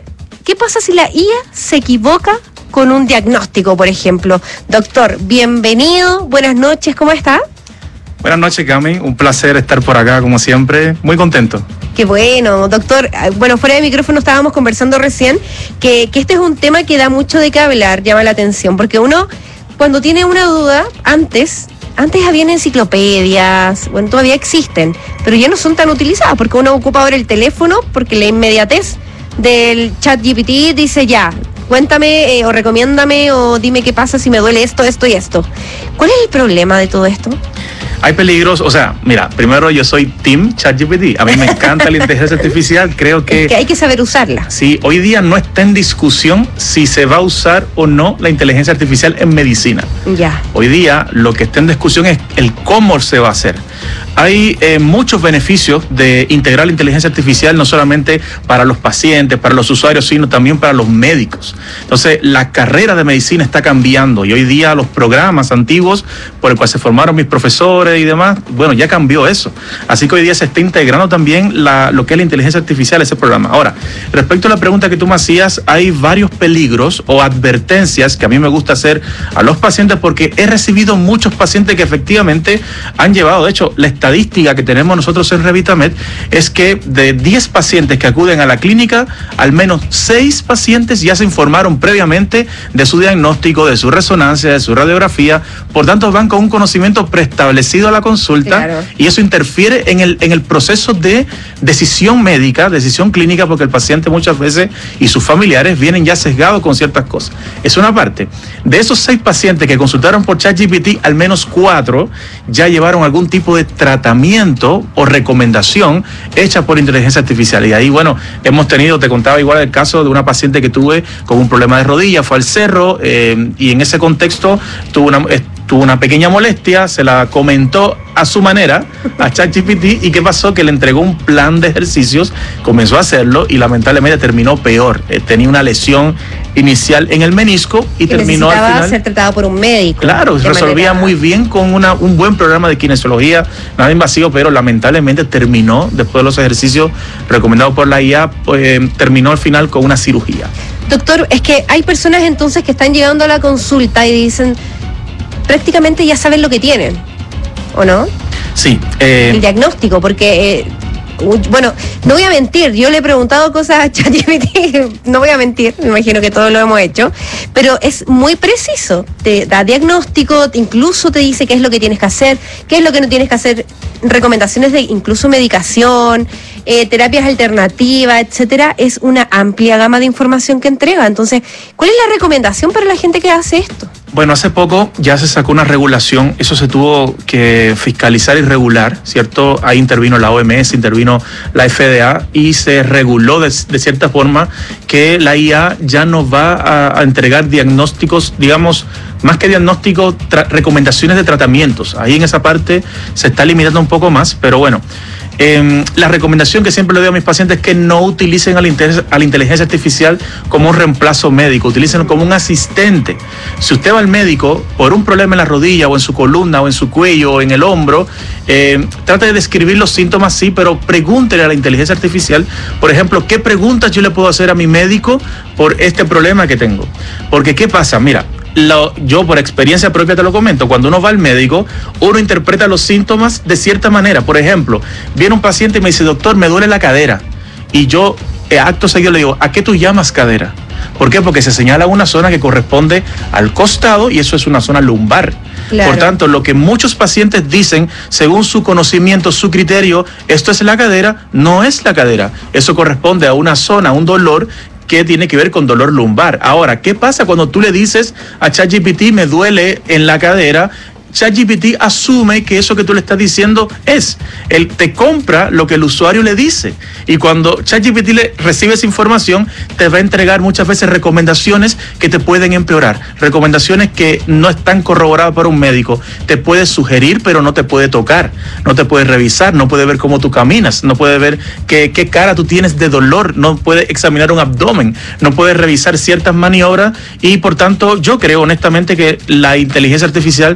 ¿qué pasa si la I A se equivoca con un diagnóstico, por ejemplo? Doctor, bienvenido, buenas noches, ¿cómo está? Buenas noches, Cami, un placer estar por acá, como siempre, muy contento. Qué bueno, doctor. Bueno, fuera de micrófono estábamos conversando recién que, que este es un tema que da mucho de qué hablar, llama la atención, porque uno, cuando tiene una duda, antes... Antes habían enciclopedias, bueno, todavía existen, pero ya no son tan utilizadas, porque uno ocupa ahora el teléfono, porque la inmediatez del chat G P T dice ya, cuéntame eh, o recomiéndame o dime qué pasa si me duele esto, esto y esto. ¿Cuál es el problema de todo esto? Hay peligros, o sea, mira, primero yo soy Team ChatGPT, a mí me encanta la inteligencia artificial, creo que... Es que hay que saber usarla. Sí, hoy día no está en discusión si se va a usar o no la inteligencia artificial en medicina. Ya. Hoy día lo que está en discusión es el cómo se va a hacer. Hay eh, muchos beneficios de integrar la inteligencia artificial, no solamente para los pacientes, para los usuarios, sino también para los médicos. Entonces, la carrera de medicina está cambiando y hoy día los programas antiguos por el cual se formaron mis profesores y demás, bueno, ya cambió eso. Así que hoy día se está integrando también la, lo que es la inteligencia artificial, ese programa. Ahora, respecto a la pregunta que tú me hacías, hay varios peligros o advertencias que a mí me gusta hacer a los pacientes porque he recibido muchos pacientes que efectivamente han llevado, de hecho, la estadística que tenemos nosotros en Revitamed es que de diez pacientes que acuden a la clínica, al menos seis pacientes ya se informaron previamente de su diagnóstico, de su resonancia, de su radiografía, por tanto van con un conocimiento preestablecido a la consulta, claro. Y eso interfiere en el, en el proceso de decisión médica, decisión clínica, porque el paciente muchas veces y sus familiares vienen ya sesgados con ciertas cosas. Es una parte. De esos seis pacientes que consultaron por ChatGPT, al menos cuatro ya llevaron algún tipo de tratamiento o recomendación hecha por inteligencia artificial. Y ahí, bueno, hemos tenido, te contaba igual el caso de una paciente que tuve con un problema de rodilla, fue al cerro eh, y en ese contexto tuvo una... Eh, tuvo una pequeña molestia, se la comentó a su manera a ChatGPT y ¿qué pasó? Que le entregó un plan de ejercicios, comenzó a hacerlo y lamentablemente terminó peor. Eh, tenía una lesión inicial en el menisco y, y terminó al final ser tratado por un médico. Claro, resolvía manera... muy bien con una, un buen programa de kinesiología, nada invasivo, pero lamentablemente terminó, después de los ejercicios recomendados por la I A, pues, terminó al final con una cirugía. Doctor, es que hay personas entonces que están llegando a la consulta y dicen... prácticamente ya saben lo que tienen, ¿o no? Sí. Eh... El diagnóstico, porque, eh, bueno, no voy a mentir, yo le he preguntado cosas a ChatGPT, no voy a mentir, me imagino que todos lo hemos hecho, pero es muy preciso, te da diagnóstico, incluso te dice qué es lo que tienes que hacer, qué es lo que no tienes que hacer, recomendaciones de incluso medicación, eh, terapias alternativas, etcétera. Es una amplia gama de información que entrega. Entonces, ¿cuál es la recomendación para la gente que hace esto? Bueno, hace poco ya se sacó una regulación, eso se tuvo que fiscalizar y regular, ¿cierto? Ahí intervino la O M S, intervino la F D A y se reguló de, de cierta forma que la I A ya no va a, a entregar diagnósticos, digamos, más que diagnósticos, recomendaciones de tratamientos. Ahí en esa parte se está limitando un poco más, pero bueno. Eh, la recomendación que siempre le doy a mis pacientes es que no utilicen a la, a la inteligencia artificial como un reemplazo médico, utilícenlo como un asistente. Si usted va al médico por un problema en la rodilla o en su columna o en su cuello o en el hombro, eh, trate de describir los síntomas, sí, pero pregúntele a la inteligencia artificial, por ejemplo, ¿qué preguntas yo le puedo hacer a mi médico por este problema que tengo? Porque, ¿qué pasa? Mira, Lo, yo por experiencia propia te lo comento, cuando uno va al médico, uno interpreta los síntomas de cierta manera. Por ejemplo, viene un paciente y me dice, doctor, me duele la cadera. Y yo, eh, acto seguido, le digo, ¿a qué tú llamas cadera? ¿Por qué? Porque se señala una zona que corresponde al costado y eso es una zona lumbar. Claro. Por tanto, lo que muchos pacientes dicen, según su conocimiento, su criterio, esto es la cadera, no es la cadera. Eso corresponde a una zona, a un dolor que tiene que ver con dolor lumbar. Ahora, ¿qué pasa cuando tú le dices a ChatGPT me duele en la cadera? ChatGPT asume que eso que tú le estás diciendo es, él te compra lo que el usuario le dice y cuando ChatGPT le recibe esa información te va a entregar muchas veces recomendaciones que te pueden empeorar, recomendaciones que no están corroboradas por un médico, te puede sugerir pero no te puede tocar, no te puede revisar, no puede ver cómo tú caminas, no puede ver qué, qué cara tú tienes de dolor, no puede examinar un abdomen, no puede revisar ciertas maniobras y por tanto yo creo honestamente que la inteligencia artificial no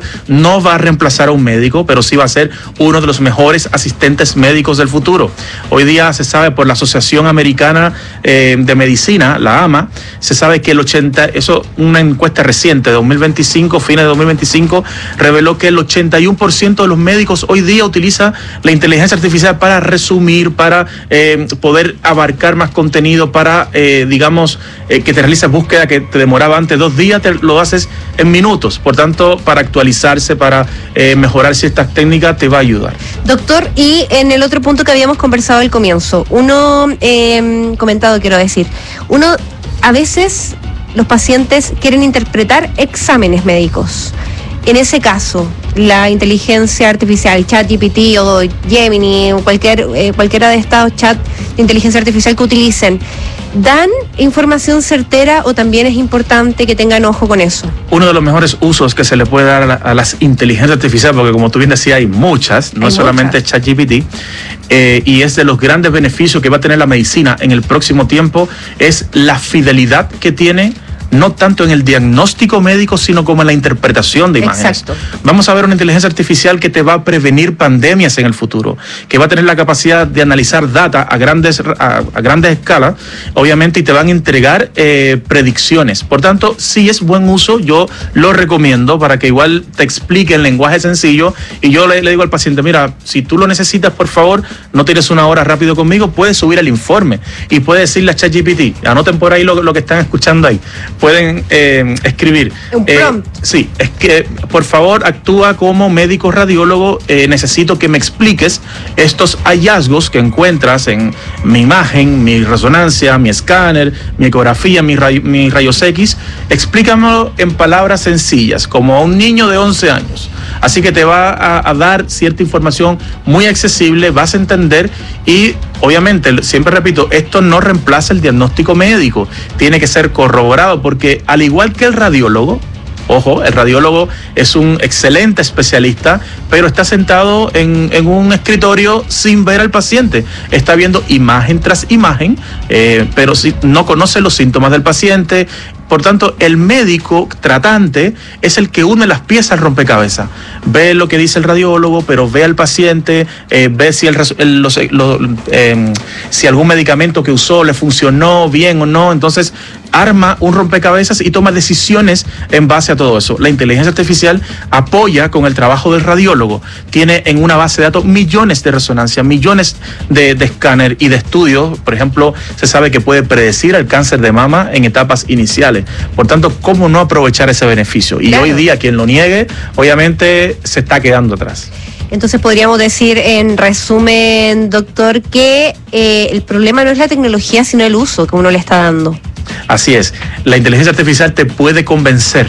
no va a reemplazar a un médico, pero sí va a ser uno de los mejores asistentes médicos del futuro. Hoy día se sabe por la Asociación Americana eh, de Medicina, la AMA, se sabe que el ochenta, eso una encuesta reciente de dos mil veinticinco, fines de dos mil veinticinco, reveló que el ochenta y uno por ciento de los médicos hoy día utiliza la inteligencia artificial para resumir, para eh, poder abarcar más contenido, para, eh, digamos, eh, que te realices búsqueda que te demoraba antes dos días, te lo haces en minutos. Por tanto, para actualizarse, para eh, mejorar ciertas técnicas, te va a ayudar. Doctor, y en el otro punto que habíamos conversado al comienzo, uno, eh, comentado quiero decir, uno, a veces los pacientes quieren interpretar exámenes médicos. En ese caso, la inteligencia artificial, ChatGPT o Gemini o cualquier, eh, cualquiera de estos chats de inteligencia artificial que utilicen, ¿dan información certera o también es importante que tengan ojo con eso? Uno de los mejores usos que se le puede dar a, la, a las inteligencias artificiales, porque como tú bien decías, hay muchas, no hay solamente muchas. ChatGPT, eh, y es de los grandes beneficios que va a tener la medicina en el próximo tiempo, es la fidelidad que tiene, no tanto en el diagnóstico médico, sino como en la interpretación de imágenes. Exacto. Vamos a ver una inteligencia artificial que te va a prevenir pandemias en el futuro, que va a tener la capacidad de analizar data a grandes, a, a grandes escalas, obviamente, y te van a entregar eh, predicciones. Por tanto, si es buen uso, yo lo recomiendo para que igual te explique en lenguaje sencillo, y yo le, le digo al paciente, mira, si tú lo necesitas, por favor, no tienes una hora rápido conmigo, puedes subir el informe y puedes decirle a ChatGPT, anoten por ahí lo, lo que están escuchando ahí, pueden eh, escribir. Un prompt. Eh, sí, es que por favor actúa como médico radiólogo, eh, necesito que me expliques estos hallazgos que encuentras en mi imagen, mi resonancia, mi escáner, mi ecografía, mi ray, mis rayos X, explícamelo en palabras sencillas, como a un niño de once años. Así que te va a, a dar cierta información muy accesible, vas a entender y obviamente, siempre repito, esto no reemplaza el diagnóstico médico, tiene que ser corroborado porque al igual que el radiólogo, ojo, el radiólogo es un excelente especialista, pero está sentado en, en un escritorio sin ver al paciente. Está viendo imagen tras imagen, eh, pero si no conoce los síntomas del paciente. Por tanto, el médico tratante es el que une las piezas al rompecabezas. Ve lo que dice el radiólogo, pero ve al paciente, eh, ve si, el, el, los, los, eh, si algún medicamento que usó le funcionó bien o no. Entonces, arma un rompecabezas y toma decisiones en base a todo eso. La inteligencia artificial apoya con el trabajo del radiólogo. Tiene en una base de datos millones de resonancias, millones de, de escáner y de estudios. Por ejemplo, se sabe que puede predecir el cáncer de mama en etapas iniciales. Por tanto, ¿cómo no aprovechar ese beneficio? Y claro, hoy día quien lo niegue, obviamente se está quedando atrás. Entonces podríamos decir en resumen, doctor, que eh, el problema no es la tecnología, sino el uso que uno le está dando. Así es, la inteligencia artificial te puede convencer.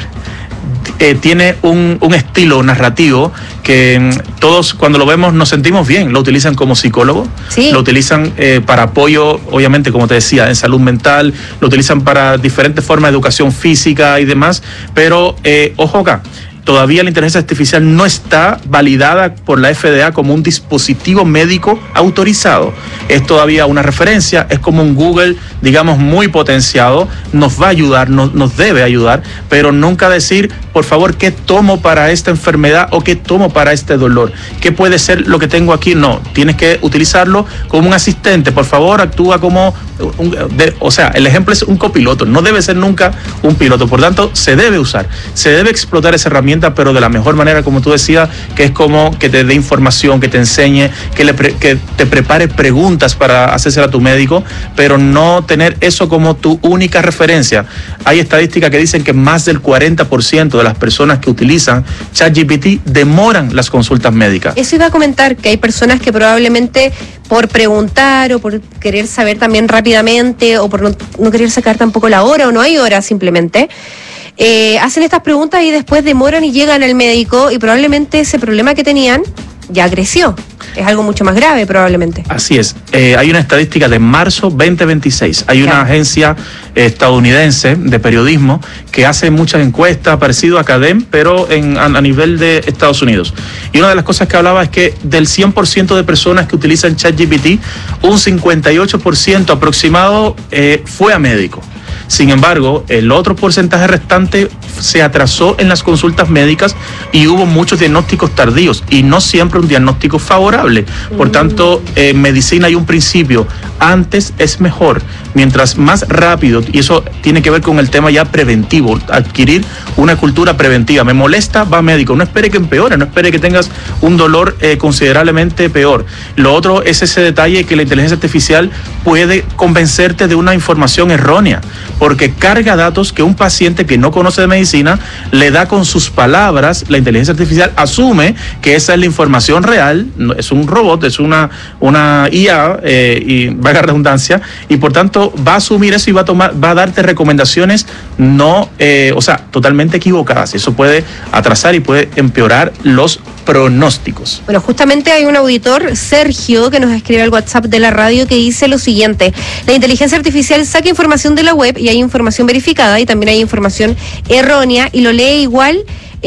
Eh, tiene un, un estilo narrativo que mm, todos cuando lo vemos nos sentimos bien, lo utilizan como psicólogo, sí. Lo utilizan eh, para apoyo, obviamente, como te decía, en salud mental, lo utilizan para diferentes formas de educación física y demás, pero eh, ojo acá, todavía la inteligencia artificial no está validada por la F D A como un dispositivo médico autorizado. Es todavía una referencia, es como un Google, digamos, muy potenciado. Nos va a ayudar, nos, nos debe ayudar, pero nunca decir, por favor, ¿qué tomo para esta enfermedad o qué tomo para este dolor? ¿Qué puede ser lo que tengo aquí? No, tienes que utilizarlo como un asistente. Por favor, actúa como... Un, de, o sea, el ejemplo es un copiloto, no debe ser nunca un piloto. Por tanto, se debe usar, se debe explotar esa herramienta, pero de la mejor manera, como tú decías, que es como que te dé información, que te enseñe, que, le pre, que te prepare preguntas para hacerse a tu médico, pero no tener eso como tu única referencia. Hay estadísticas que dicen que más del cuarenta por ciento de las personas que utilizan ChatGPT demoran las consultas médicas. Eso iba a comentar, que hay personas que probablemente por preguntar o por querer saber también rápidamente o por no, no querer sacar tampoco la hora o no hay hora simplemente, eh, hacen estas preguntas y después demoran y llegan al médico y probablemente ese problema que tenían ya creció. Es algo mucho más grave probablemente. Así es. Eh, hay una estadística de marzo veinte veintiséis. Hay una agencia estadounidense de periodismo que hace muchas encuestas parecido a Cadem, pero en, a, a nivel de Estados Unidos. Y una de las cosas que hablaba es que del cien por ciento de personas que utilizan ChatGPT, un cincuenta y ocho por ciento aproximado eh, fue a médico. Sin embargo, el otro porcentaje restante se atrasó en las consultas médicas y hubo muchos diagnósticos tardíos y no siempre un diagnóstico favorable. Por tanto, en medicina hay un principio, antes es mejor. Mientras más rápido, y eso tiene que ver con el tema ya preventivo, adquirir una cultura preventiva. Me molesta, va a médico, no espere que empeore, no espere que tengas un dolor eh, considerablemente peor. Lo otro es ese detalle que la inteligencia artificial puede convencerte de una información errónea, porque carga datos que un paciente que no conoce de medicina le da con sus palabras. La inteligencia artificial asume que esa es la información real, no, es un robot, es una, una I A, eh, y valga la redundancia, y por tanto va a asumir eso y va a tomar, va a darte recomendaciones no, eh, o sea, totalmente equivocadas. Eso puede atrasar y puede empeorar los pronósticos. Bueno, justamente hay un auditor, Sergio, que nos escribe al WhatsApp de la radio que dice lo siguiente: la inteligencia artificial saca información de la web y hay información verificada y también hay información errónea y lo lee igual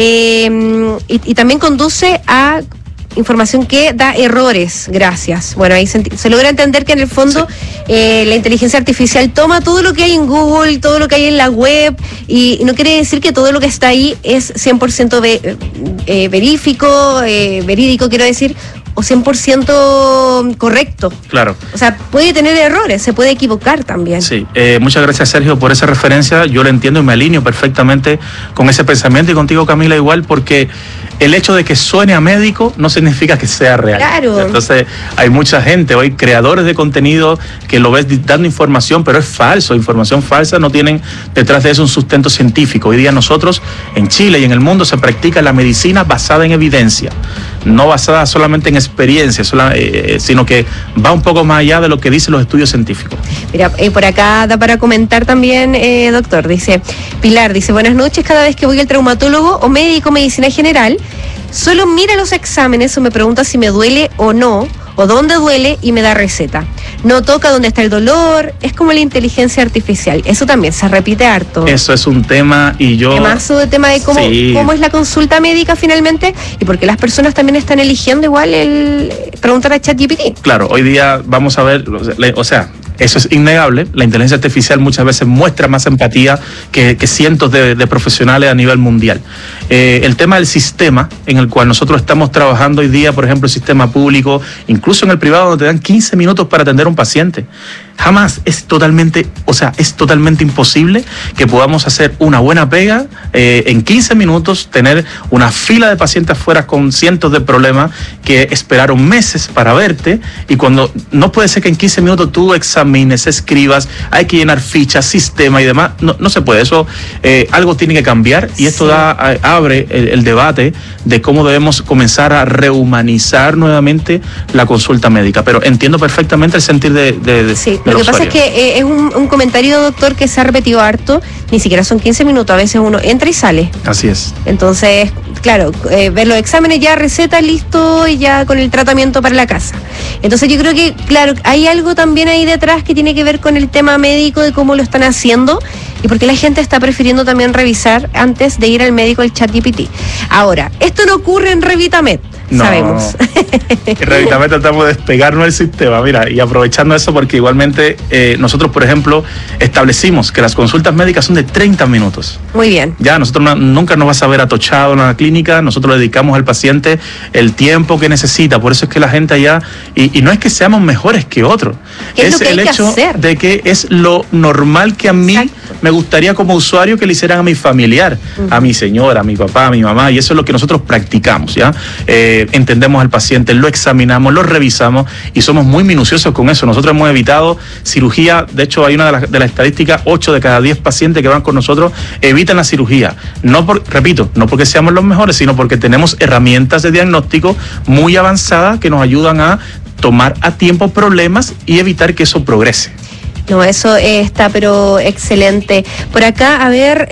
eh, y, y también conduce a información que da errores. Gracias. Bueno, ahí se, se logra entender que en el fondo sí. eh, la inteligencia artificial toma todo lo que hay en Google, todo lo que hay en la web, y, y no quiere decir que todo lo que está ahí es cien por ciento ve, eh, verífico, eh, verídico, quiero decir, o cien por ciento correcto. Claro. O sea, puede tener errores, se puede equivocar también. Sí, eh, muchas gracias, Sergio, por esa referencia. Yo lo entiendo y me alineo perfectamente con ese pensamiento, y contigo, Camila, igual, porque el hecho de que suene a médico no significa que sea real. Claro. Entonces, hay mucha gente hoy, creadores de contenido, que lo ves dando información, pero es falso, información falsa, no tienen detrás de eso un sustento científico. Hoy día nosotros, en Chile y en el mundo, se practica la medicina basada en evidencia, no basada solamente en experiencia, sola, eh, sino que va un poco más allá de lo que dicen los estudios científicos. Mira, eh, por acá da para comentar también, eh, doctor, dice Pilar, dice, buenas noches, cada vez que voy al traumatólogo o médico medicina general, solo mira los exámenes o me pregunta si me duele o no, o dónde duele y me da receta. No toca dónde está el dolor, es como la inteligencia artificial. Eso también se repite harto. Eso es un tema y yo... Además, el tema de cómo, sí. cómo es la consulta médica finalmente y porque las personas también están eligiendo igual el preguntar a ChatGPT. Claro, hoy día vamos a ver, o sea, eso es innegable. La inteligencia artificial muchas veces muestra más empatía que, que cientos de, de profesionales a nivel mundial. Eh, el tema del sistema en el cual nosotros estamos trabajando hoy día, por ejemplo, el sistema público, incluso en el privado, donde te dan quince minutos para atender a un paciente. Jamás es totalmente, o sea, es totalmente imposible que podamos hacer una buena pega eh, en quince minutos, tener una fila de pacientes afuera con cientos de problemas que esperaron meses para verte, y cuando no puede ser que en quince minutos tú examines, escribas, hay que llenar fichas, sistema y demás, no, no se puede. Eso, eh, algo tiene que cambiar, y esto sí. da, abre el, el debate de cómo debemos comenzar a rehumanizar nuevamente la consulta médica. Pero entiendo perfectamente el sentir de, de, de sí. Lo que pasa es que eh, es un, un comentario, doctor, que se ha repetido harto, ni siquiera son quince minutos, a veces uno entra y sale. Así es. Entonces, claro, eh, ver los exámenes, ya receta, listo, y ya con el tratamiento para la casa. Entonces yo creo que, claro, hay algo también ahí detrás que tiene que ver con el tema médico, de cómo lo están haciendo, y porque la gente está prefiriendo también revisar antes de ir al médico el ChatGPT. Ahora, esto no ocurre en Revitamed. No, sabemos. En Revitamed tratamos de despegarnos del sistema, mira, y aprovechando eso, porque igualmente eh, nosotros, por ejemplo, establecimos que las consultas médicas son de treinta minutos. Muy bien. Ya, nosotros no, nunca nos vas a ver atochado en la clínica, nosotros le dedicamos al paciente el tiempo que necesita, por eso es que la gente allá, y, y no es que seamos mejores que otros, es, es lo que el hay hecho que hacer. de que es lo normal que a mí Exacto. me gustaría como usuario que le hicieran a mi familiar, uh-huh. a mi señora, a mi papá, a mi mamá, y eso es lo que nosotros practicamos, ¿ya? Eh, entendemos al paciente, lo examinamos, lo revisamos y somos muy minuciosos con eso. Nosotros hemos evitado cirugía, de hecho hay una de las de la estadísticas, ocho de cada diez pacientes que van con nosotros evitan la cirugía. No por, repito, no porque seamos los mejores, sino porque tenemos herramientas de diagnóstico muy avanzadas que nos ayudan a tomar a tiempo problemas y evitar que eso progrese. No, eso eh, está pero excelente. Por acá, a ver...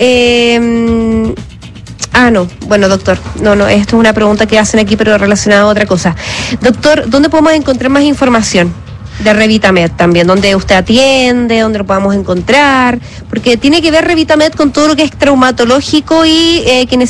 Eh... Ah, no. Bueno, doctor, no, no, esto es una pregunta que hacen aquí, pero relacionada a otra cosa. Doctor, ¿dónde podemos encontrar más información de Revitamed también? ¿Dónde usted atiende? ¿Dónde lo podamos encontrar? Porque tiene que ver Revitamed con todo lo que es traumatológico y eh, kinesiolo-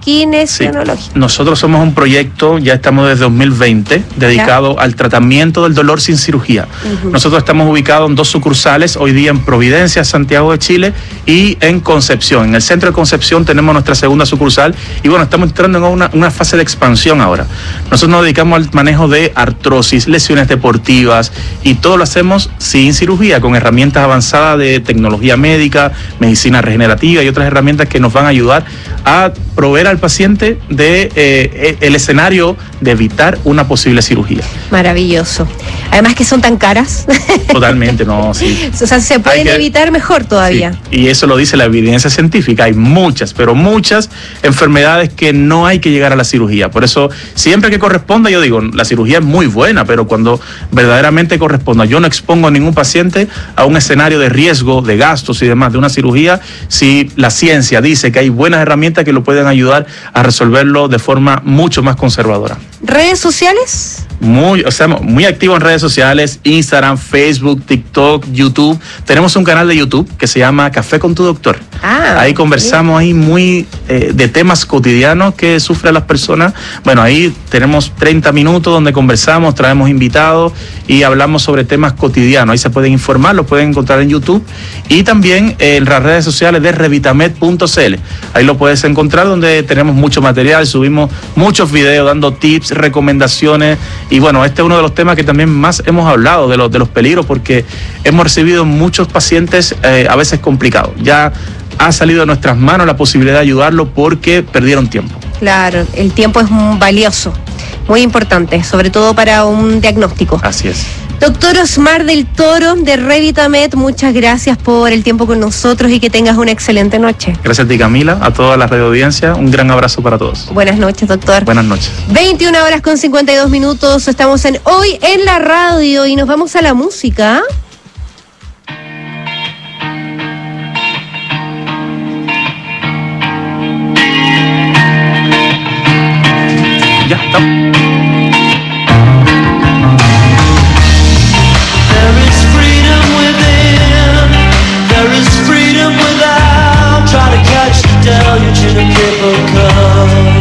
kinesiológica. Sí. Nosotros somos un proyecto, ya estamos desde dos mil veinte, dedicado ya. al tratamiento del dolor sin cirugía. Uh-huh. Nosotros estamos ubicados en dos sucursales, hoy día en Providencia, Santiago de Chile, y en Concepción. En el centro de Concepción tenemos nuestra segunda sucursal, y bueno, estamos entrando en una, una fase de expansión ahora. Nosotros nos dedicamos al manejo de artrosis, lesiones deportivas, y todo lo hacemos sin cirugía, con herramientas avanzadas de tecnología médica, medicina regenerativa y otras herramientas que nos van a ayudar a proveer al paciente de eh, el escenario de evitar una posible cirugía. Maravilloso. Además que son tan caras. Totalmente, no, sí. O sea, se pueden que, evitar mejor todavía. Sí, y eso lo dice la evidencia científica. Hay muchas, pero muchas enfermedades que no hay que llegar a la cirugía. Por eso, siempre que corresponda, yo digo, la cirugía es muy buena, pero cuando verdaderamente corresponda, yo no expongo a ningún paciente a un escenario de riesgo, de gastos y demás de una cirugía, si la ciencia dice que hay buenas herramientas que lo pueden ayudar a resolverlo de forma mucho más conservadora. ¿Redes sociales? Muy, o sea, muy activo en redes sociales, Instagram, Facebook, TikTok, YouTube. Tenemos un canal de YouTube que se llama Café con tu Doctor. Ah, ahí conversamos bien. ahí muy eh, de temas cotidianos que sufren las personas. Bueno, ahí tenemos treinta minutos donde conversamos, traemos invitados y hablamos sobre temas cotidianos. Ahí se pueden informar, lo pueden encontrar en YouTube y también en las redes sociales de revitamed punto c l. Ahí lo puedes encontrar, donde tenemos mucho material, subimos muchos videos dando tips, recomendaciones. Y bueno, este es uno de los temas que también más hemos hablado, de los, de los peligros, porque hemos recibido muchos pacientes eh, a veces complicados. Ya ha salido de nuestras manos la posibilidad de ayudarlo porque perdieron tiempo. Claro, el tiempo es valioso, muy importante, sobre todo para un diagnóstico. Así es. Doctor Osmar del Toro de Revitamed, muchas gracias por el tiempo con nosotros y que tengas una excelente noche. Gracias a ti, Camila, a toda la radio audiencia, un gran abrazo para todos. Buenas noches, doctor. Buenas noches. veintiuna horas con cincuenta y dos minutos, estamos en Hoy en la Radio y nos vamos a la música. Ya, estamos. Deluge in a paper cup.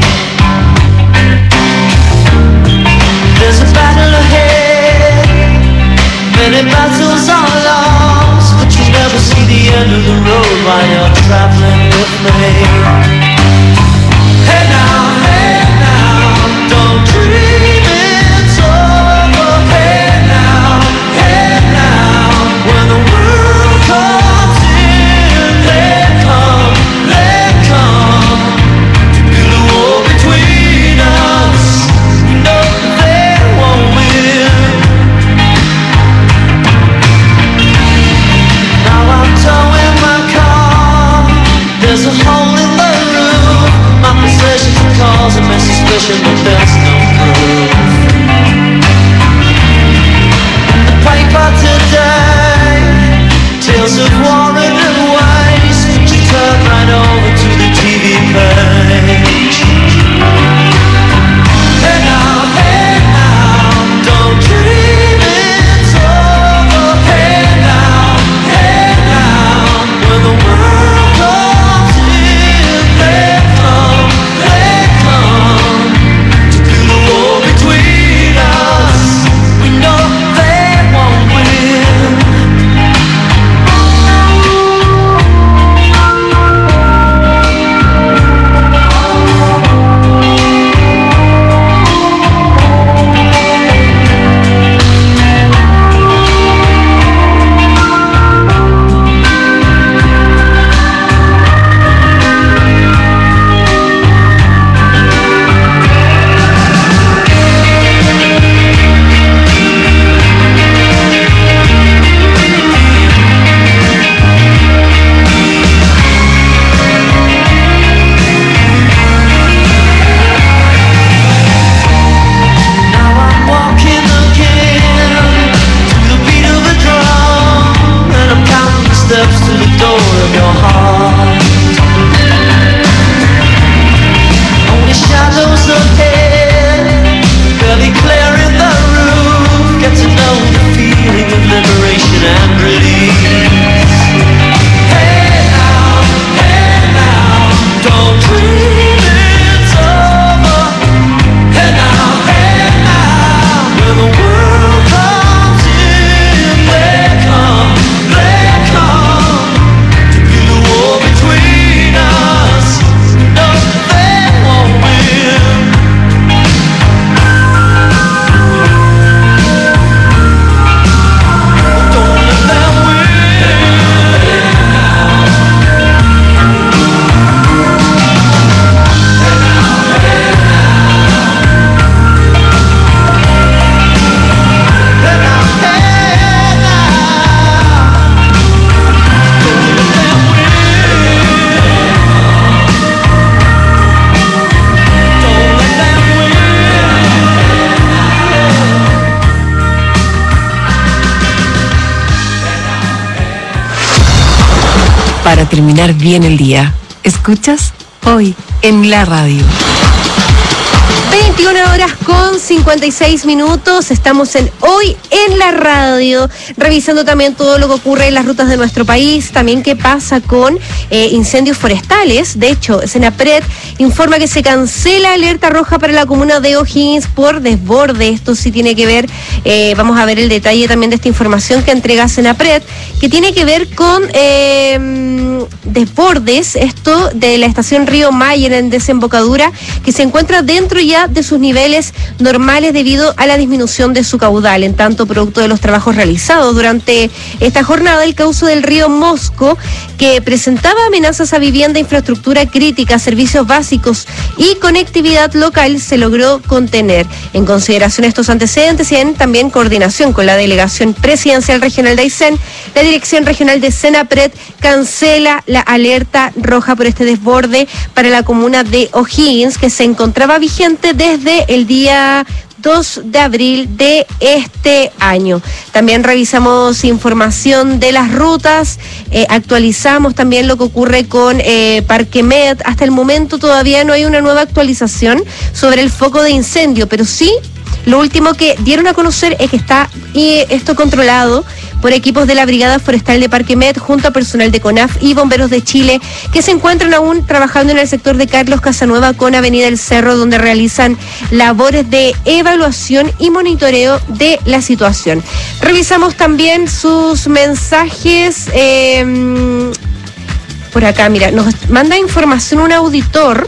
There's a battle ahead, many battles are lost, but you never see the end of the road while you're traveling with me. Hey now, hey now, don't dream it's over. Hey now, hey now, when the world comes in, they come, they come to build a wall between us. No, they won't win. Now I'm towing my car. There's a hole in the para terminar bien el día. ¿Escuchas? Hoy en la radio. veintiuna horas con cincuenta y seis minutos, estamos en Hoy en la Radio, revisando también todo lo que ocurre en las rutas de nuestro país, también qué pasa con eh, incendios forestales. De hecho, Senapred informa que se cancela alerta roja para la comuna de O'Higgins por desborde. Esto sí tiene que ver, eh, vamos a ver el detalle también de esta información que entrega Senapred, que tiene que ver con eh, desbordes, esto de la estación Río Mayer en desembocadura, que se encuentra dentro ya de sus niveles normales debido a la disminución de su caudal. En tanto, producto de los trabajos realizados durante esta jornada, el cauce del río Mosco, que presentaba amenazas a vivienda, infraestructura crítica, servicios básicos y conectividad local, se logró contener. En consideración a estos antecedentes y en también coordinación con la Delegación Presidencial Regional de Aysén, la Dirección Regional de Senapred cancela la alerta roja por este desborde para la comuna de O'Higgins, que se encontraba vigente desde el día dos de abril de este año. También revisamos información de las rutas, eh, actualizamos también lo que ocurre con eh, Parque Med. Hasta el momento todavía no hay una nueva actualización sobre el foco de incendio, pero sí lo último que dieron a conocer es que está y esto controlado por equipos de la Brigada Forestal de Parque Med junto a personal de CONAF y Bomberos de Chile, que se encuentran aún trabajando en el sector de Carlos Casanueva con Avenida El Cerro, donde realizan labores de evaluación y monitoreo de la situación. Revisamos también sus mensajes. Eh, por acá, mira, nos manda información un auditor,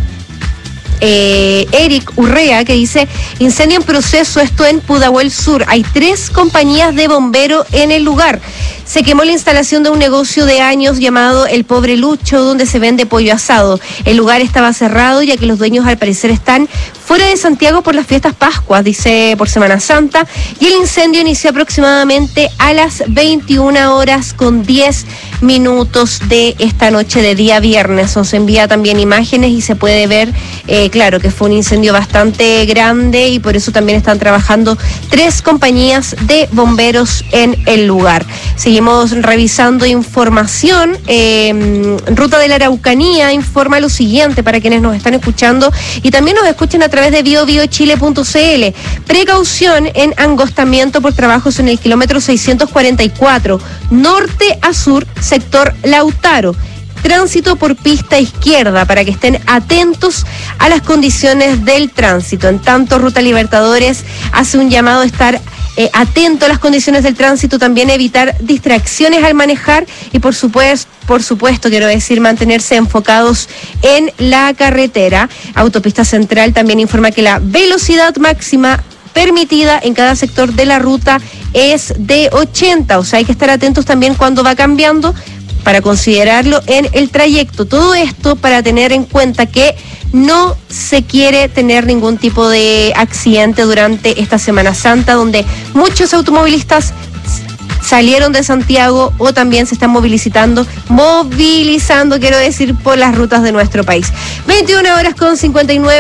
Eh, Eric Urrea, que dice: incendio en proceso, esto en Pudahuel Sur. Hay tres compañías de bombero en el lugar. Se quemó la instalación de un negocio de años llamado El Pobre Lucho, donde se vende pollo asado. El lugar estaba cerrado, ya que los dueños al parecer están fuera de Santiago por las fiestas Pascuas, dice, por Semana Santa, y el incendio inició aproximadamente a las veintiuna horas con diez minutos de esta noche de día viernes. Nos envía también imágenes y se puede ver, eh, claro, que fue un incendio bastante grande y por eso también están trabajando tres compañías de bomberos en el lugar. Seguimos revisando información. Eh, Ruta de la Araucanía informa lo siguiente para quienes nos están escuchando y también nos escuchan a través de bio bio chile punto c l. Precaución en angostamiento por trabajos en el kilómetro seiscientos cuarenta y cuatro, norte a sur, sector Lautaro. Tránsito por pista izquierda para que estén atentos a las condiciones del tránsito. En tanto, Ruta Libertadores hace un llamado a estar eh, atento a las condiciones del tránsito, también evitar distracciones al manejar y por supuesto, por supuesto, quiero decir, mantenerse enfocados en la carretera. Autopista Central también informa que la velocidad máxima permitida en cada sector de la ruta es de ochenta, o sea, hay que estar atentos también cuando va cambiando para considerarlo en el trayecto. Todo esto para tener en cuenta que no se quiere tener ningún tipo de accidente durante esta Semana Santa, donde muchos automovilistas salieron de Santiago o también se están movilizando, movilizando, quiero decir, por las rutas de nuestro país. veintiuna horas con cincuenta y nueve.